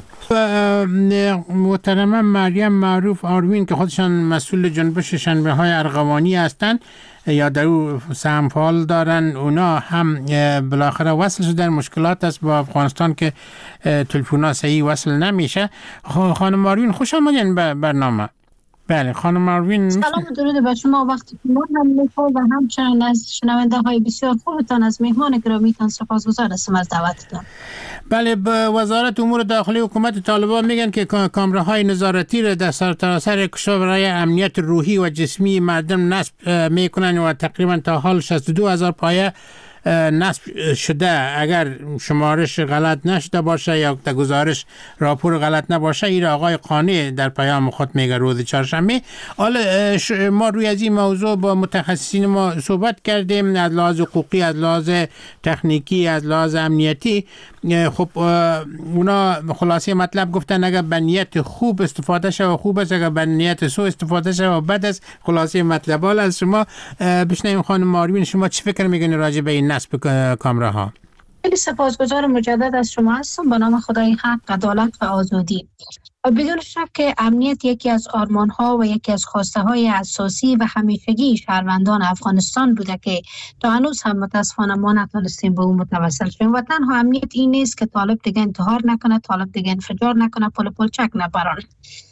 محترمه مریم معروف آروین که خودشان مسئول جنبش شنبه‌های ارغوانی هستند یا در او سهم فعال دارن، اونا هم بالاخره وصل شدن. مشکلات است با افغانستان که تلفن‌ها صحیح وصل نمیشه. خانم آروین خوش آمدین به برنامه. بله خانم آروین، سلام و درود به شما. وقتی ما هم میخوام و همچنان از شنونده های بسیار خوبتان از مهمان گرامیتان سپاسگزار هستم از دعوتتان. بله، به وزارت امور داخلی حکومت طالبان میگن که کامراهای نظارتی را در سرتاسر کشور برای امنیت روحی و جسمی مردم نصب میکنن و تقریبا تا حال 62,000 پایه نصب شده. اگر شمارش غلط نشده باشه یا در گزارش راپور غلط نباشه، این آقای قانی در پیام خود میگه روز چهارشنبه. حالا ما روی از این موضوع با متخصصین ما صحبت کردیم، از لحاظ حقوقی، از لحاظ تکنیکی، از لحاظ امنیتی. خب اونا خلاصه مطلب گفتن اگر به نیت خوب استفاده شود خوب است، اگر به نیت سو استفاده شود بد است. خلاصه مطلب حال از شما بشنویم. خانم آروین، شما چی فکر میکنید راجع به این نصب کامراها؟ خیلی سپاسگزار مجدد از شما هستم. به نام خدای حق، عدالت و آزادی. بدون شک امنیت یکی از آرمان‌ها و یکی از خواسته‌های اساسی و همیشگی شهروندان افغانستان بوده که تا هنوز هم متاسفانه ما نتونستیم به اون متوسل شویم و تنها امنیت این نیست که طالب دیگه انتحار نکنه، طالب دیگه انفجار نکنه، پلچک نبرانه.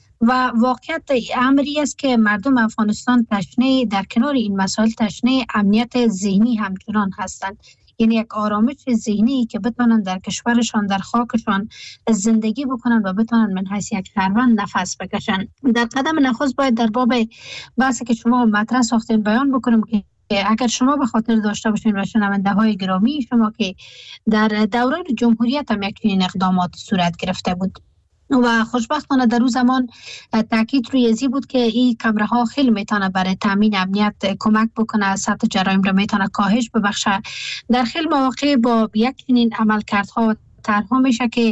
و واقعیت امری است که مردم افغانستان تشنه در کنار این مسائل تشنه امنیت ذهنی همچنان هستند. یعنی یک آرامش ذهنی که بتونن در کشورشان در خاکشان زندگی بکنن و بتونن من حیث یک شهروند نفس بکشن. در قدم نخست باید در باب بحثی که شما مطرح ساختین بیان بکنم که اگر شما به خاطر داشته باشین و شنونده های گرامی شما که در دوران جمهوریت هم یک چنین اقدامات صورت گرفته بود و خوشبختانه در اون زمان تاکید روی ازی بود که این کمره ها خیلی میتونه برای تامین امنیت کمک بکنه، سطح جرایم را میتونه کاهش ببخشه. در خیلی مواقع با یک چنین عملکردها و طرحها میشه که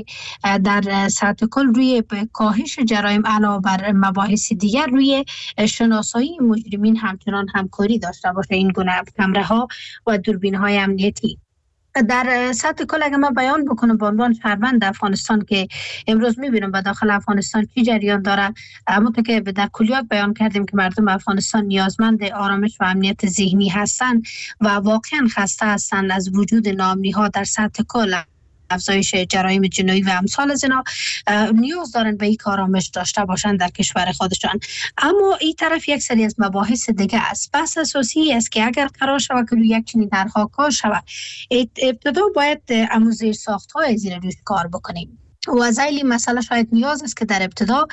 در سطح کل روی کاهش جرایم علاوه بر مباحث دیگر روی شناسایی مجرمین همچنان همکاری داشته باشه این گونه کمره ها و دوربین های امنیتی. در سطح کل اگر من بیان بکنم به عنوان شهروند افغانستان که امروز میبینم به داخل افغانستان چی جریان داره، همونطور که در کلیات بیان کردیم که مردم افغانستان نیازمند آرامش و امنیت ذهنی هستند و واقعا خسته هستند از وجود ناامنی ها در سطح کل، افزایش جرایم جنایی و امثال از اینا. نیاز دارن به این آرامش داشته باشن در کشور خودشان. اما این طرف یک سری از مباحث دیگه است. بحث اساسی است که اگر قرار شود که روی یک چنین طرحها کار شود، ابتدا باید زیر ساخت‌های زیر روش کار بکنیم و ذیلی مسئله شاید نیاز است که در ابتدا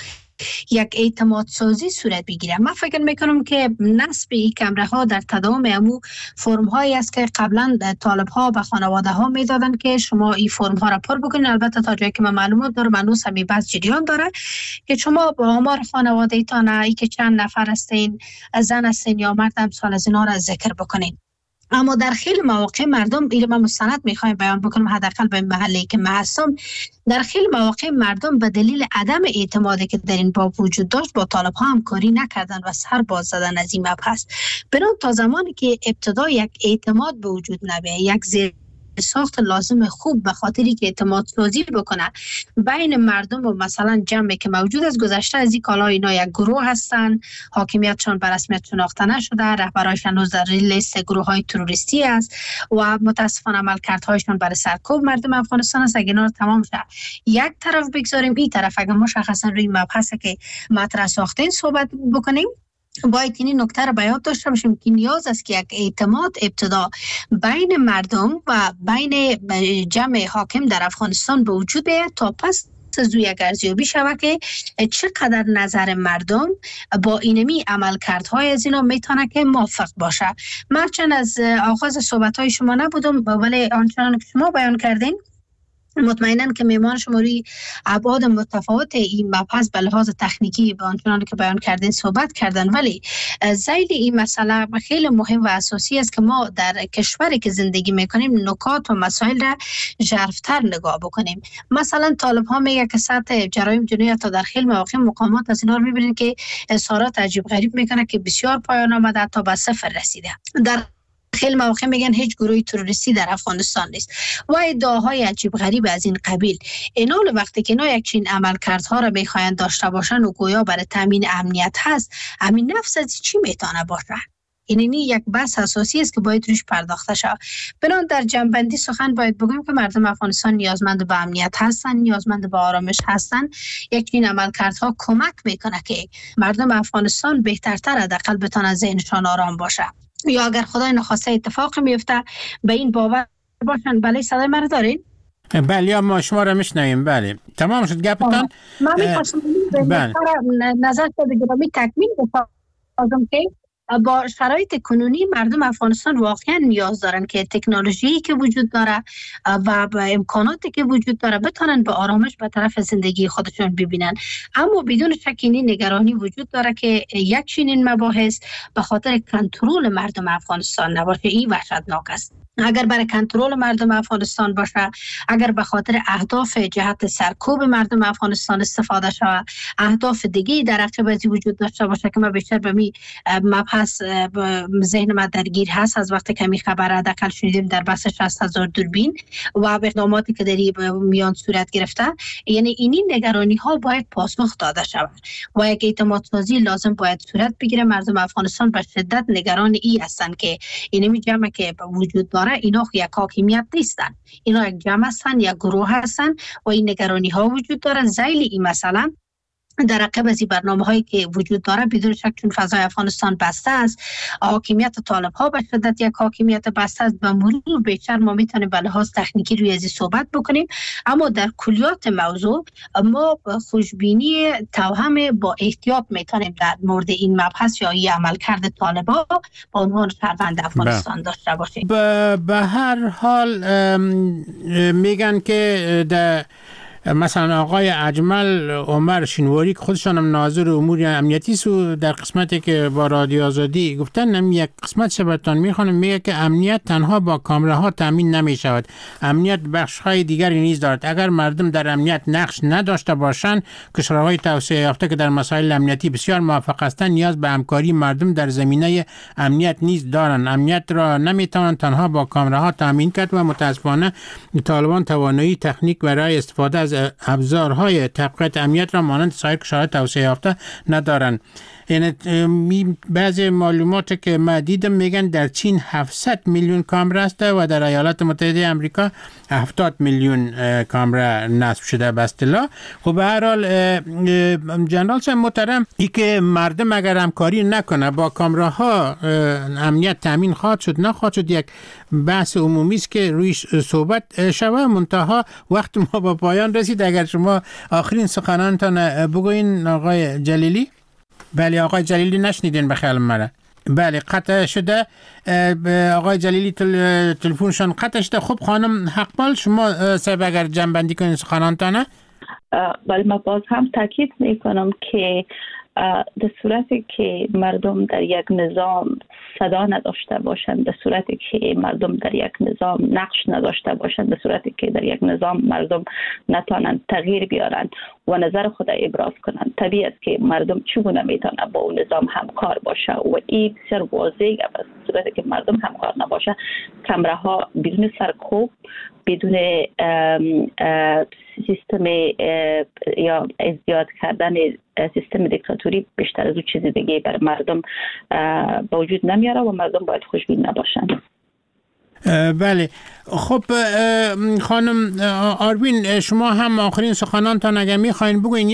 یک اعتماد سازی صورت بگیره. من فکر میکنم که نصب این کمره ها در تداوم امو فرم هایی است که قبلا طالب ها و خانواده ها میدادن که شما این فرم ها را پر بکنید. البته تا جایی که من معلومات دارم هنوز هم بحث جریان داره که شما با آمار خانواده ایتان ای که چند نفر هستین، زن هستین یا مرد، امثال از اینا را ذکر بکنید. اما در خیلی مواقع مردم، این من مستند میخوایم بیان بکنم حداقل به محلی که من هستم، در خیلی مواقع مردم به دلیل عدم اعتمادی که در این باب وجود داشت با طالب ها همکاری نکردن و سر باز زدن از این مبحث. بنابراین تا زمانی که ابتدا یک اعتماد به وجود نبیه، یک زیر ساخت لازم خوب به خاطری که اعتماد سازی بکنه بین مردم و مثلا جمعی که موجود از گذشته از این کالا اینا یک گروه هستن، حاکمیتشان به رسمیت شناخته نشده، رهبرایشان هنوز در لیست گروه های تروریستی است و متاسفانه عملکردهایشان برای سرکوب مردم افغانستان است. اگه اینا رو تمام شد یک طرف بگذاریم، این طرف اگه مشخصا روی مبحثی که مطرح ساختین صحبت بکنیم، باید این نکته را به یاد داشته باشیم که نیاز است که یک اعتماد ابتدا بین مردم و بین جمع حاکم در افغانستان به وجود بیاید تا پس از یک ارزیابی شود که چقدر نظر مردم با اینمی عملکردهای از اینا میتونه که موافق باشه. من چند از آغاز صحبت‌های شما نبودم ولی آنچنان که شما بیان کردین مطمئناً که میمان شما روی ابعاد متفاوت این مبحث به لحاظ تکنیکی به آنچنان که بیان کردین صحبت کردن، ولی ذیل این مسئله خیلی مهم و اساسی است که ما در کشوری که زندگی میکنیم نکات و مسائل را ژرف‌تر نگاه بکنیم. مثلا طالب ها میگه که سطح جرایم جنایی تا در خیلی مواقع مقامات از اینا رو میبینید که اظهارات عجیب غریب میکنه که بسیار پایان آمده تا به صفر رسیده. در خیلی مواقع میگن هیچ گروه تروریستی در افغانستان نیست و ادعاهای عجیب غریب از این قبیل. اینا وقتی که اینا یک چین عملکردها را میخواین داشته باشن و گویا برای تامین امنیت هست، همین نفس از چی میتونه باشه؟ این یک بحث اساسی است که باید روش پرداخته شود. بنابراین در جنبندی سخن باید بگویم که مردم افغانستان نیازمند به امنیت هستند، نیازمند به آرامش هستند. یک چنین عملکردها کمک میکنه که مردم افغانستان بهترتر حداقل بتونن ذهنشان آرام باشه. یا اگر خدای نخواسته اتفاق میفته به این باور باشن. بله صدای من دارین؟ بله ما شما را میشنویم. بله تمام شد گپتان. من میخواستم نظر بگیرم تکمیل بکنم که با شرایط کنونی مردم افغانستان واقعا نیاز دارن که تکنولوژی که وجود داره و امکاناتی که وجود داره بتونن به آرامش به طرف زندگی خودشون ببینن. اما بدون شک این نگرانی وجود داره که یک چنین مباحث به خاطر کنترل مردم افغانستان نباشه. این وحشتناک است. اگر برای کنترل مردم افغانستان باشه، اگر به خاطر اهداف جهت سرکوب مردم افغانستان استفاده شود، اهداف دیگه در عقب از وجود داشته باشه که ما بیشتر به می مبحث ذهن ما درگیر هست از وقتی که می خبر حداقل شنیدیم در بس 60,000 دوربین و اقداماتی که در میان صورت گرفته. یعنی این نگرانی ها باید پاسخ داده شود و یک اعتماد سازی لازم باید صورت بگیره. مردم افغانستان به شدت نگران ای هستند که این جمع که وجود داره اینا یک حاکمیت نیستن، اینا یک جمع هستن، یک گروه هستن و این نگرانی ها وجود داره. ذیل این مثلا در عقب از این برنامه هایی که وجود داره بدون شک چون فضای افغانستان بسته است، حاکمیت طالب ها به شدت یک حاکمیت بسته است. به مرور بیشتر ما میتونیم به لحاظ تکنیکی روی ازی صحبت بکنیم، اما در کلیات موضوع ما خوشبینی توهم با احتیاط میتونیم در مورد این مبحث یا این عملکرد طالبا با عنوان شهروند افغانستان داشته باشیم. به هر حال میگن که مثلا آقای اجمل عمر شینواری که خودشان هم ناظر امور امنیتی سو در قسمتی که با رادیو آزادی گفتن، هم یک قسمت شبتان میخوانم، میگه که امنیت تنها با کامراها تامین نمی شود، امنیت بخش های دیگری نیز دارد. اگر مردم در امنیت نقش نداشته باشند، کشورهای توسعه یافته که در مسائل امنیتی بسیار موفق هستند نیاز به همکاری مردم در زمینه امنیت نیز دارند. امنیت را نمیتوانند تنها با کامراها تامین کرد و متاسفانه طالبان توانایی تکنیک برای استفاده از ابزارهای تقویت امنیت را مانند سایر کشورهای توسعه یافته ندارند. یعنی بعضی معلومات که ما دیدم میگن در چین 700 میلیون کامرا است و در ایالات متحده آمریکا 70 میلیون کامرا نصب شده به اصطلاح. خب به هر حال جنرال صاحب محترم، ای که مردم اگر همکاری نکنه با کامراها امنیت تامین خواهد شد نخواهد شد یک بحث عمومی است که رویش صحبت شود. منتها وقت ما با پایان رسید. اگر شما آخرین سخنانتان بگوین آقای جلیلی. بله آقای جلیلی نشنیدین به خیال مرا. بله قطع شده آقای جلیلی، تلفنشان قطع شده. خب خانم حقبال شما صاحب اگر جنبندی کنین سخنانتانه. بله من باز هم تاکید میکنم که در صورتی که مردم در یک نظام صدا نداشته باشند، در صورتی که مردم در یک نظام نقش نداشته باشند، در صورتی که در یک نظام مردم نتوانند تغییر بیارند و نظر خود ابراز کنند، طبیعی است که مردم چگونه میتونه با اون نظام همکار باشه و این بسیار واضحه. در صورتی که مردم همکار نباشه، کامراها بدون سرکوب، بدون سیستم یا ازدیاد کردن سیستم دیکتاتوری بیشتر از اون چیز دیگه بر مردم به وجود نمیاره و مردم باید خوشبین نباشند. بله خب خانم آروین، شما هم آخرین سخنانتان اگر میخواین بگوین.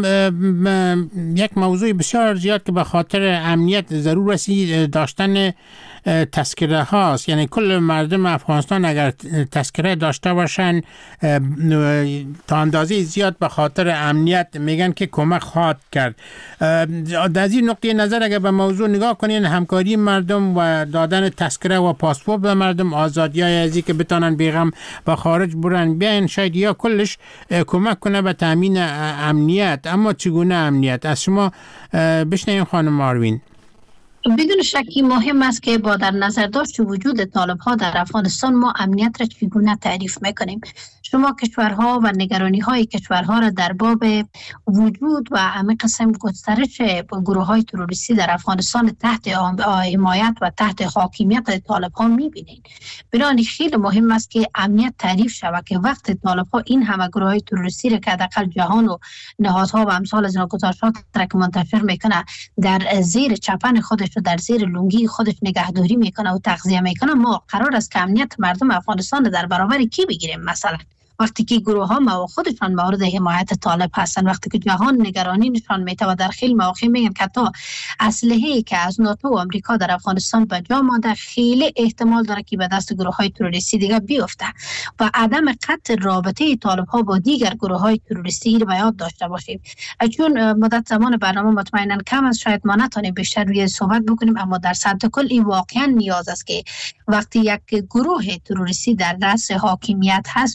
یک موضوع بسیار زیاد که به خاطر امنیت ضرور است داشتن تذکره هاست. یعنی کل مردم افغانستان اگر تذکره داشته باشن تا اندازه زیاد به خاطر امنیت میگن که کمک خواهد کرد. در این نقطه نظر اگر به موضوع نگاه کنین، همکاری مردم و دادن تذکره و پاسپورت به مردم، آزادیای ازی که بتانن بیغم و خارج برن بیاین، شاید یا کلش کمک کنه به تامین امنیت. اما چگونه امنیت؟ از شما بشنویم خانم آروین. بدون شکی مهم است که با در نظر داشت وجود طالب ها در افغانستان ما امنیت را چگونه تعریف میکنیم. شما کشورها و نگرانی های کشورها را در باب وجود و همه قسم گسترش گروه های تروریستی در افغانستان تحت حمایت و تحت حاکمیت طالب ها میبینید. بنابراین خیلی مهم است که امنیت تعریف شود که وقت طالب ها این همه گروه های تروریستی را که حداقل جهان و نهادها و امثال از اینا گزارشات را که منتشر میکنه در زیر چپن خودش و در زیر لنگی خودش نگهداری میکنه و تغذیه میکنه، ما قرار است که امنیت مردم افغانستان در برابر کی بگیریم؟ مثلا وقتی که گروه ها ما خودشان مورد حمایت طالب هستند، وقتی که جهان نگرانی نشان میده و در خیلی مواقع میگن که تا اسلحه‌ای که از ناتو و آمریکا در افغانستان به جا مانده خیلی احتمال داره که به دست گروه های تروریستی دیگه بیفته و عدم قطع رابطه طالب ها با دیگر گروه های تروریستی رو به یاد داشته باشیم. چون مدت زمان برنامه مطمئنا کم است، شاید ما نتونیم بیشتر روی صحبت بکنیم، اما در سطح کل این واقعا نیاز است که وقتی یک گروه تروریستی در دست حاکمیت هست چطور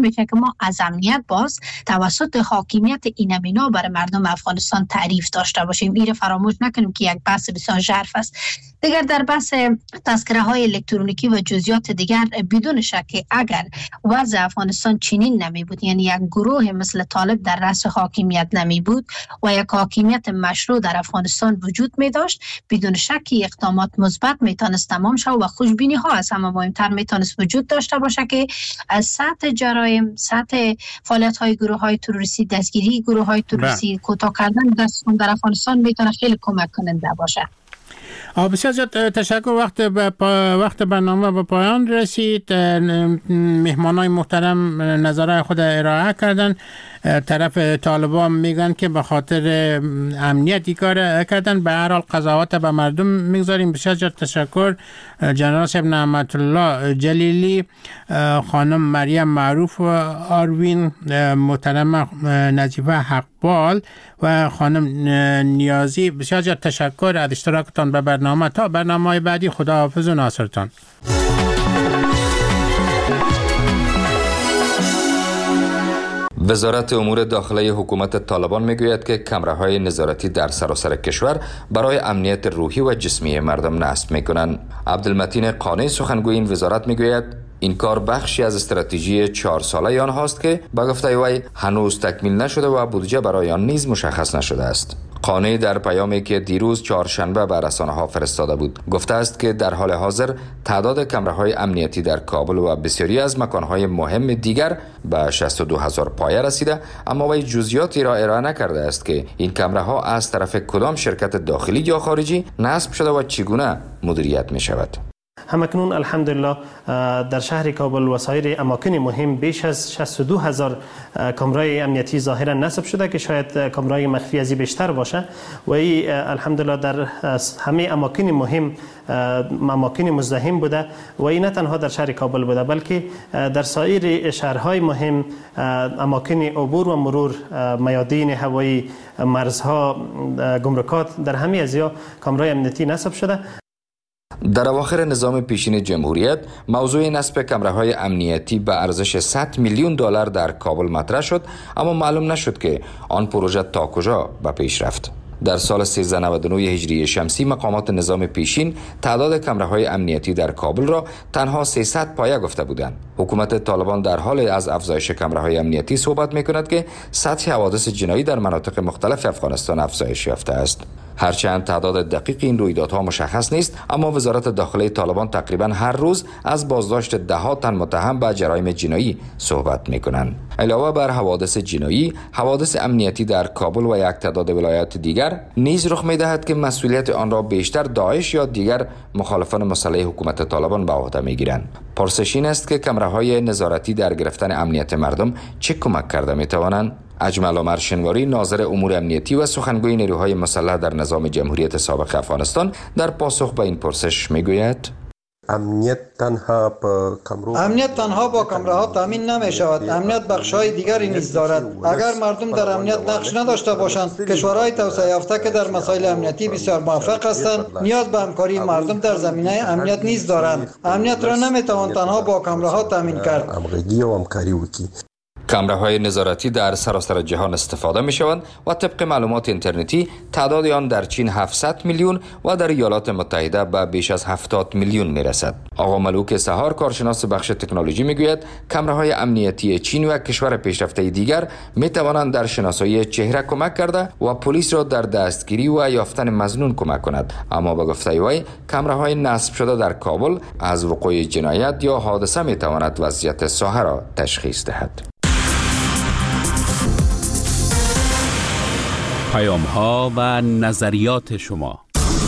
میشه که ما از امنیت باز توسط حاکمیت این مینا برای مردم افغانستان تعریف داشته باشیم. این فراموش نکنیم که یک بحث بسیار ژرف است. دیگر در بحث تذکره های الکترونیکی و جزئیات دیگر بدون شک اگر وضع افغانستان چنین نمی بود، یعنی یک گروه مثل طالب در رأس حاکمیت نمی بود و یک حاکمیت مشروع در افغانستان وجود می داشت، بدون شک اقدامات مثبت می تونست تمام شود و خوشبینی ها از همه مهمتر می تونست وجود داشته باشه که از سطح جرایم، سطح فعالیت های گروه های تروریستی، دستگیری گروه های تروریستی، کوتاه کردن دستشون در افغانستان می تونه خیلی کمک کننده باشه. بسیار زیاد تشکر. وقت برنامه به پایان رسید. مهمانای محترم نظرهای خود ارائه کردن. طرف طالبان میگن که به خاطر امنیتی کار کردن، به هر حال قضاوت به مردم میگذاریم. بسیار زیاد تشکر. جنرال صاحب نعمت الله جلیلی، خانم مریم معروف آروین، محترم نظیفه حقبال و خانم نیازی، بسیار زیاد تشکر از اشتراکتان به برنامه. تا برنامه بعدی، خداحافظ و ناصرتان. وزارت امور داخلی حکومت طالبان میگوید که کمره‌های نظارتی در سراسر کشور برای امنیت روحی و جسمی مردم نصب میکنند. عبدالمتین قانی، سخنگوی این وزارت، میگوید این کار بخشی از استراتژی 4 ساله آنهاست که به گفته وی هنوز تکمیل نشده و بودجه برای آن نیز مشخص نشده است. قانی در پیامی که دیروز چهارشنبه به رسانه‌ها فرستاده بود گفته است که در حال حاضر تعداد کمره‌های امنیتی در کابل و بسیاری از مکان‌های مهم دیگر به 62,000 پایه رسیده، اما وی جزئیاتی را ارائه نکرده است که این کمره‌ها از طرف کدام شرکت داخلی یا خارجی نصب شده و چگونه مدیریت می‌شود. همکنون الحمدلله در شهر کابل و سایر اماکن مهم بیش از 62,000 کامرای امنیتی ظاهرا نصب شده که شاید کامرای مخفی ازی بیشتر باشه و این الحمدلله در همه اماکن مهم، اماکن مزدحم بوده و این نه تنها در شهر کابل بوده بلکه در سایر شهرهای مهم، اماکن عبور و مرور، میادین هوایی، مرزها، گمرکات، در همه ازیا کامرای امنیتی نصب شده. در اواخر نظام پیشین جمهوریت موضوع نصب کمره‌های امنیتی به ارزش 100 میلیون دلار در کابل مطرح شد، اما معلوم نشد که آن پروژه تا کجا به پیش رفت. در سال 1399 هجری شمسی مقامات نظام پیشین تعداد کمره‌های امنیتی در کابل را تنها 300 پایه گفته بودند. حکومت طالبان در حال از افزایش کمره‌های امنیتی صحبت می‌کند که سطح حوادث جنایی در مناطق مختلف افغانستان افزایش یافته است. هرچند تعداد دقیق این رویدادها مشخص نیست، اما وزارت داخلی طالبان تقریبا هر روز از بازداشت ده‌ها تن متهم به جرایم جنایی صحبت می‌کنند. علاوه بر حوادث جنایی، حوادث امنیتی در کابل و یک تعداد ولایات دیگر نیز رخ می‌دهد که مسئولیت آن را بیشتر داعش یا دیگر مخالفان مسلح حکومت طالبان به عهده می‌گیرند. پرسش این است که کمره‌های نظارتی در گرفتن امنیت مردم چه کمک کرده می‌توانند؟ اجمل عمر شنواری، ناظر امور امنیتی و سخنگوی نیروهای مسلح در نظام جمهوریت سابق افغانستان، در پاسخ به این پرسش میگوید: امنیت تنها با کمره ها تامین نمی شود. امنیت بخش‌های دیگری نیز دارد. اگر مردم در امنیت نقش نداشته باشند، کشورهای توسعه یافته که در مسائل امنیتی بسیار موفق هستند نیاز به همکاری مردم در زمینه امنیت نیز دارند. امنیت را نمیتوان تنها با کمره ها تامین کرد. کمره‌های نظارتی در سراسر جهان استفاده می‌شوند و طبق معلومات اینترنتی تعداد آن در چین 700 میلیون و در ایالات متحده به بیش از 70 میلیون می‌رسد. آقا ملوک سهار، کارشناس بخش تکنولوژی، می‌گوید کمره‌های امنیتی چین و کشور پیشرفته دیگر می‌توانند در شناسایی چهره کمک کرده و پلیس را در دستگیری و یافتن مظنون کمک کند، اما به گفته وی کمره‌های نصب شده در کابل از وقوع جنایت یا حادثه می‌تواند وضعیت ساحه را تشخیص دهد. پیام‌ها و نظریات شما.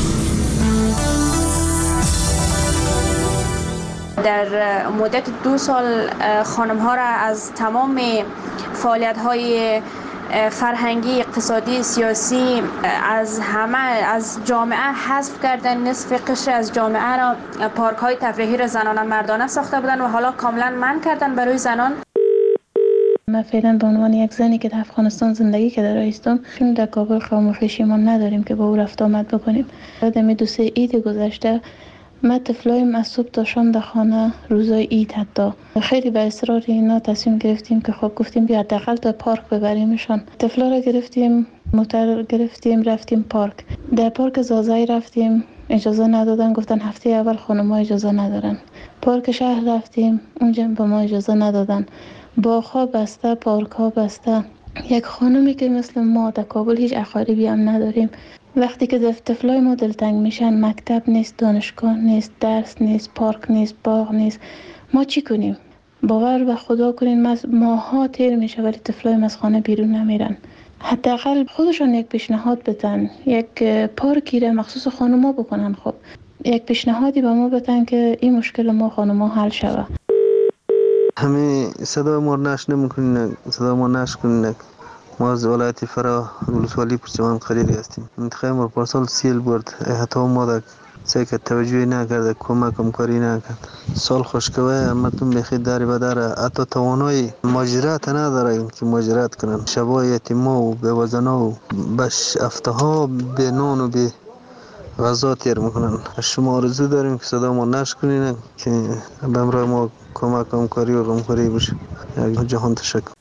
در مدت 2 سال خانم‌ها را از تمام فعالیت‌های فرهنگی، اقتصادی، سیاسی از جامعه حذف کردن. نصف قشر از جامعه را پارک‌های تفریحی را زنانه مردانه ساخته بودند و حالا کاملا منع کردن برای زنان. من فعلا به عنوان یک زنی که در افغانستان زندگی کرده هستم، چون در کابل خاموشی ما نداریم که با او رفت آمد بکنیم. در 2-3 عید گذشته ما طفلایم از صبح تا شام در خانه روزای عید حتی خیلی به اصرار اینا تصمیم گرفتیم که خب گفتیم بیا حداقل تا پارک ببریمشان. طفلا را گرفتیم، موتور گرفتیم، رفتیم پارک. در پارک زازای رفتیم، اجازه ندادن، گفتن هفته اول خانم‌ها اجازه ندارن. پارک شهر رفتیم، اونجا به ما اجازه ندادن. باغ‌ها بسته، پارک‌ها بسته. یک خانمی که مثل ما در کابل هیچ اقاربی هم نداریم، وقتی که طفلای ما دلتنگ میشن، مکتب نیست، دانشگاه نیست، درس نیست، پارک نیست، باغ نیست، ما چی کنیم؟ باور به خدا کنین ماها تیر میشه ولی طفلای از خانه بیرون نمیرن. حداقل خودشان یک پیشنهاد بدن، یک پارکی را مخصوص خانوما بکنن. خب یک پیشنهادی به ما بدن که این مشکل ما خانوما حل شود. همه صدا ما نش نمیکنین، صدا ما نش کنین. ما از ولایت فرا ولسوالی پرچمان قریری هستیم. منطقه ما پارسال سیل برد، حتی ما در سعی که توجهی نکرده، کمک کاری نکرد. سال خوشکوه همتون بخیر داری بداره، حتی توانای ماجرات نداره که ماجرات کنن. شبای یتیما و بیوزنا و بش افتها به نان و به غذا تیر میکنن. شما آرزو داریم که صدا ما نش کنین که به امرای ما کمک کاری و غمخوری بشه. جهان تشکر.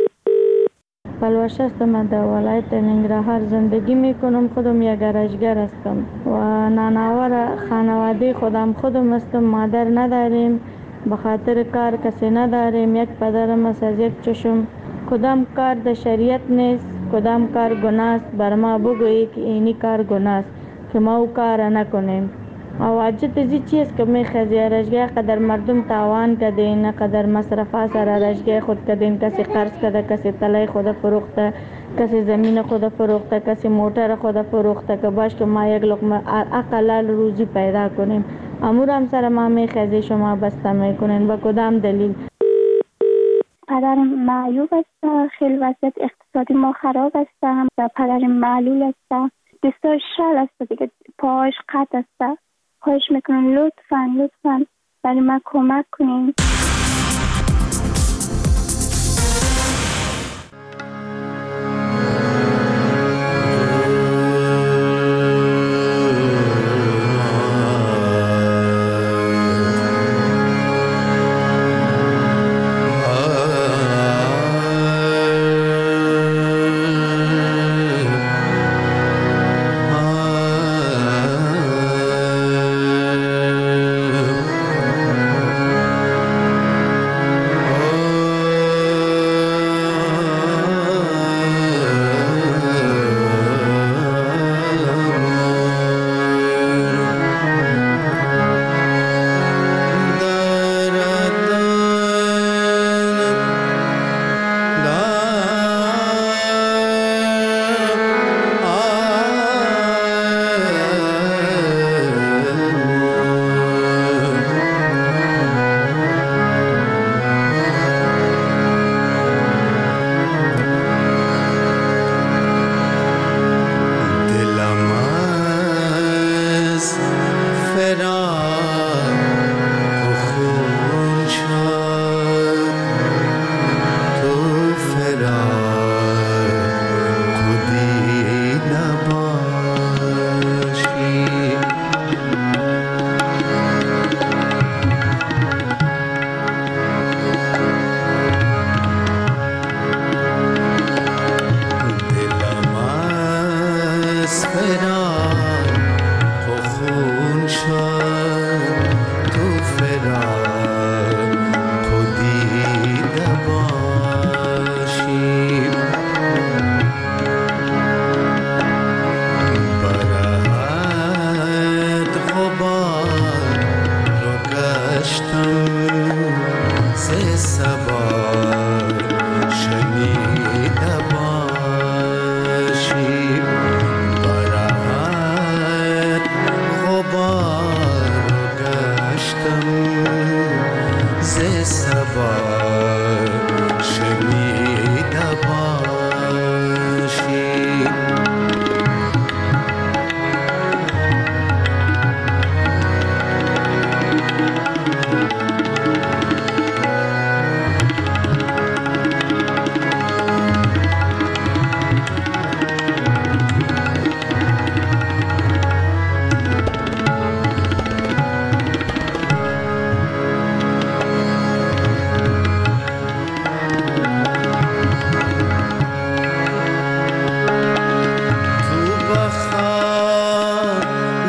پلوش هستم، من در ولایت ننگرهار زندگی میکنم. خودم یک گرشگر هستم و نانآور خانواده خودم هستم. مادر نداریم، به خاطر کار کسی نداریم. یک پدرم است از یک چشم. کدام کار در شریعت نیست، کدام کار گناه است. بر ما بگویی که اینی کار گناه است که ما او کار نکنیم. او عجت ازی چیست که میخوازی رشگاه قدر مردم تاوان کدین، قدر مصرفات سر رشگاه خود کدین. کسی قرض کده، کسی طلای خود فروخته، کسی زمین خود فروخته، کسی موتر خود فروخته که باش که ما یک لقمه اقلال روزی پیدا کنیم. امور هم سر ما میخوازی شما بسته میکنین. با کدام دلیل؟ پدرم معیوب است، خیلی وضعیت اقتصادی ما خراب است. پدرم معلول است، دستاش شل است دیگه، پاهاش قطع است. خواهش میکنم لطفاً برای من کمک کنین.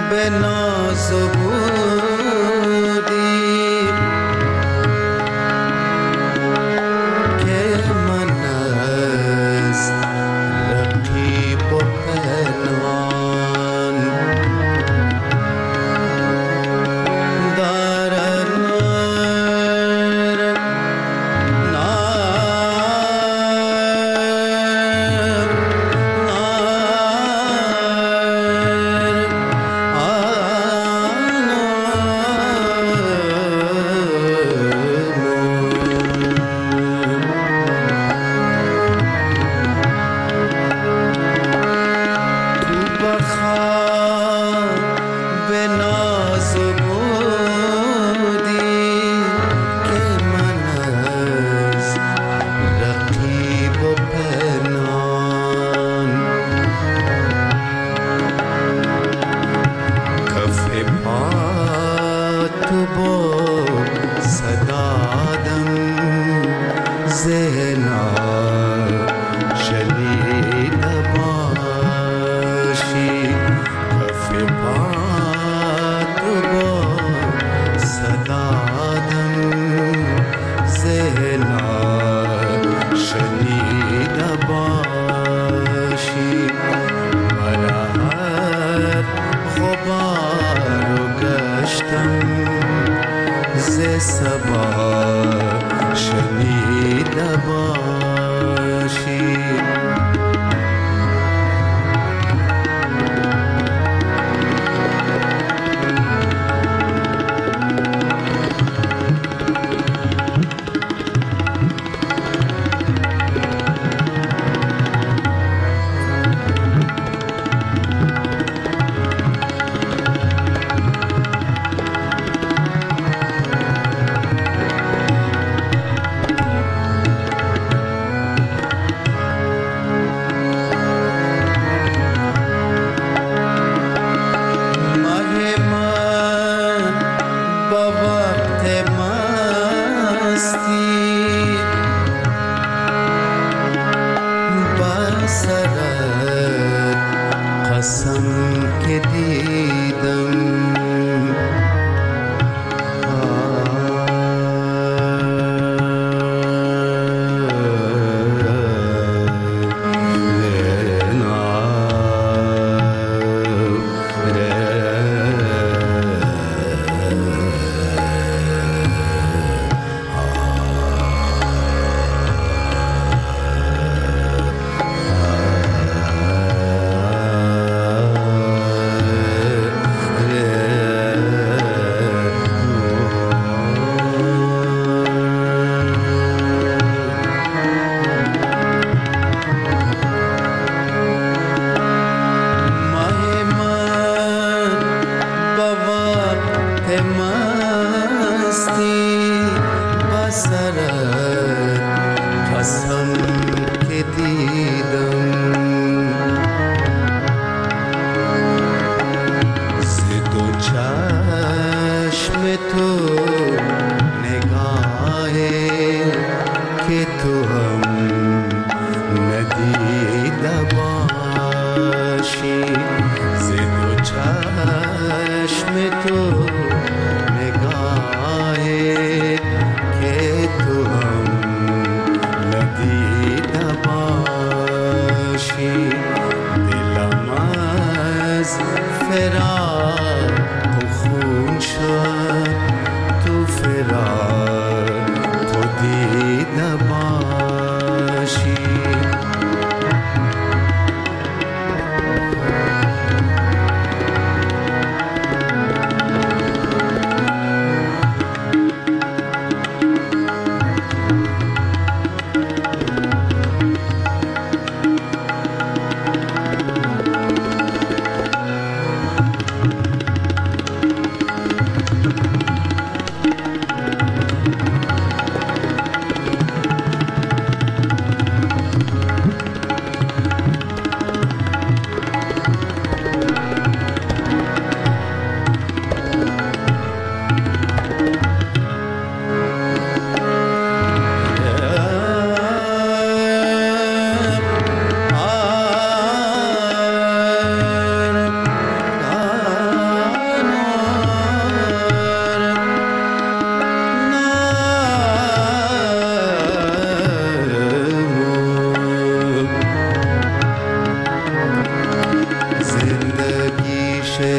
به ناز بودی که من از رقیب و پنهان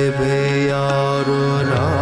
به یار و